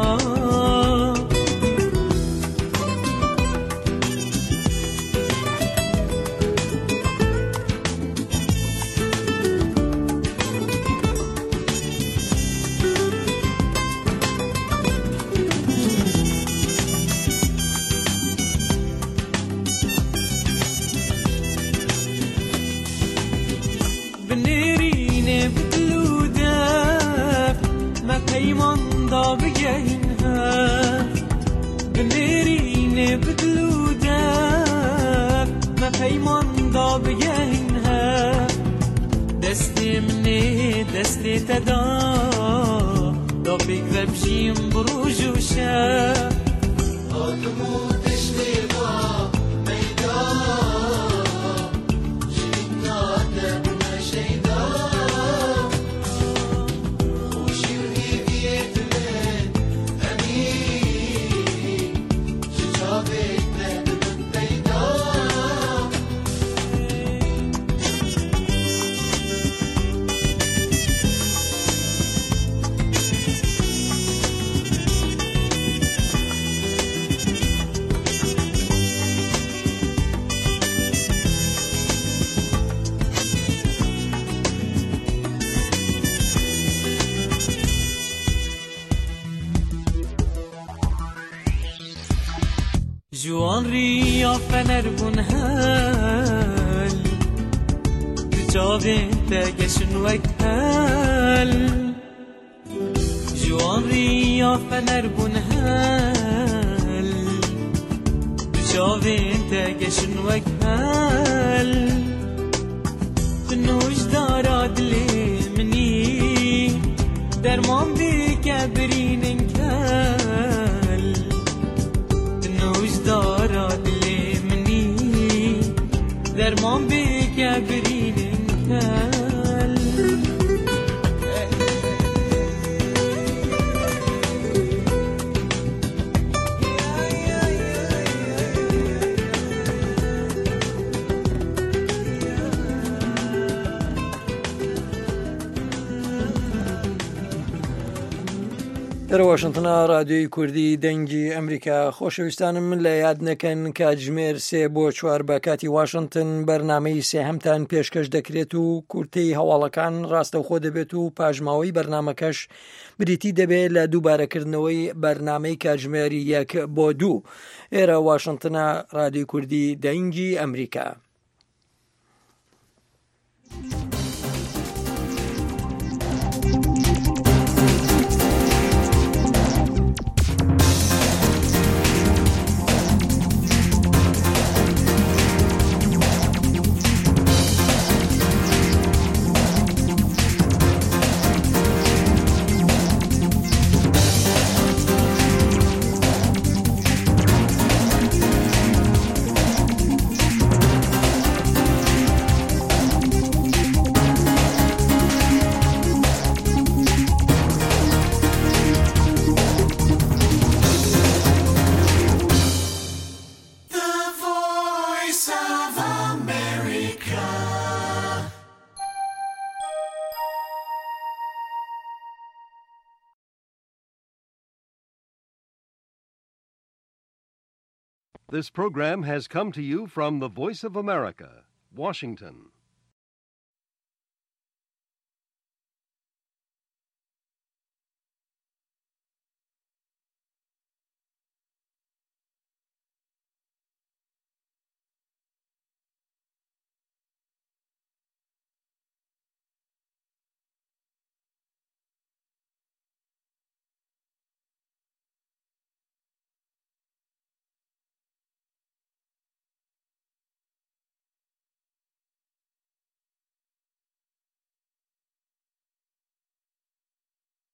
[SPEAKER 21] بجاهنها بميرين بدلو داف ما فيمن ضا بجاهنها دستي مني دستي تدا ضبك ذبشيم بروج وشاف هاتمو تشليفا ميدان جدنا تبنا شيدا جوان ريا فنر بنهال تجابين تاقشن وكهال جوان ريا فنر بنهال تجابين تاقشن وكهال تنوش داراد لي مني درمان بيك برين انكال تنوش داراد لي مني درمان بيك برين انكال
[SPEAKER 1] لە واشنتنە رادیۆی کوردی دەنگی ئەمریکا خۆشەویستانم من لە یاد نەکەن کاتژمێر سێ بۆ چوار بە کاتی واشنتن بەرنامەی سێهەمتان پێشکەش دەکرێت و کورتەی هەواڵەکان ڕاستەوخۆ دەبێت و پاژماوەی بەرنامەکەش بریتی دەبێت لە دووبارەکردنەوەی بەرنامەی کاتژمێری یەک بۆ دوو. ئێرە واشنتنە رادیۆی کوردی دەنگی ئەمریکا.
[SPEAKER 22] This program has come to you from the Voice of America, Washington.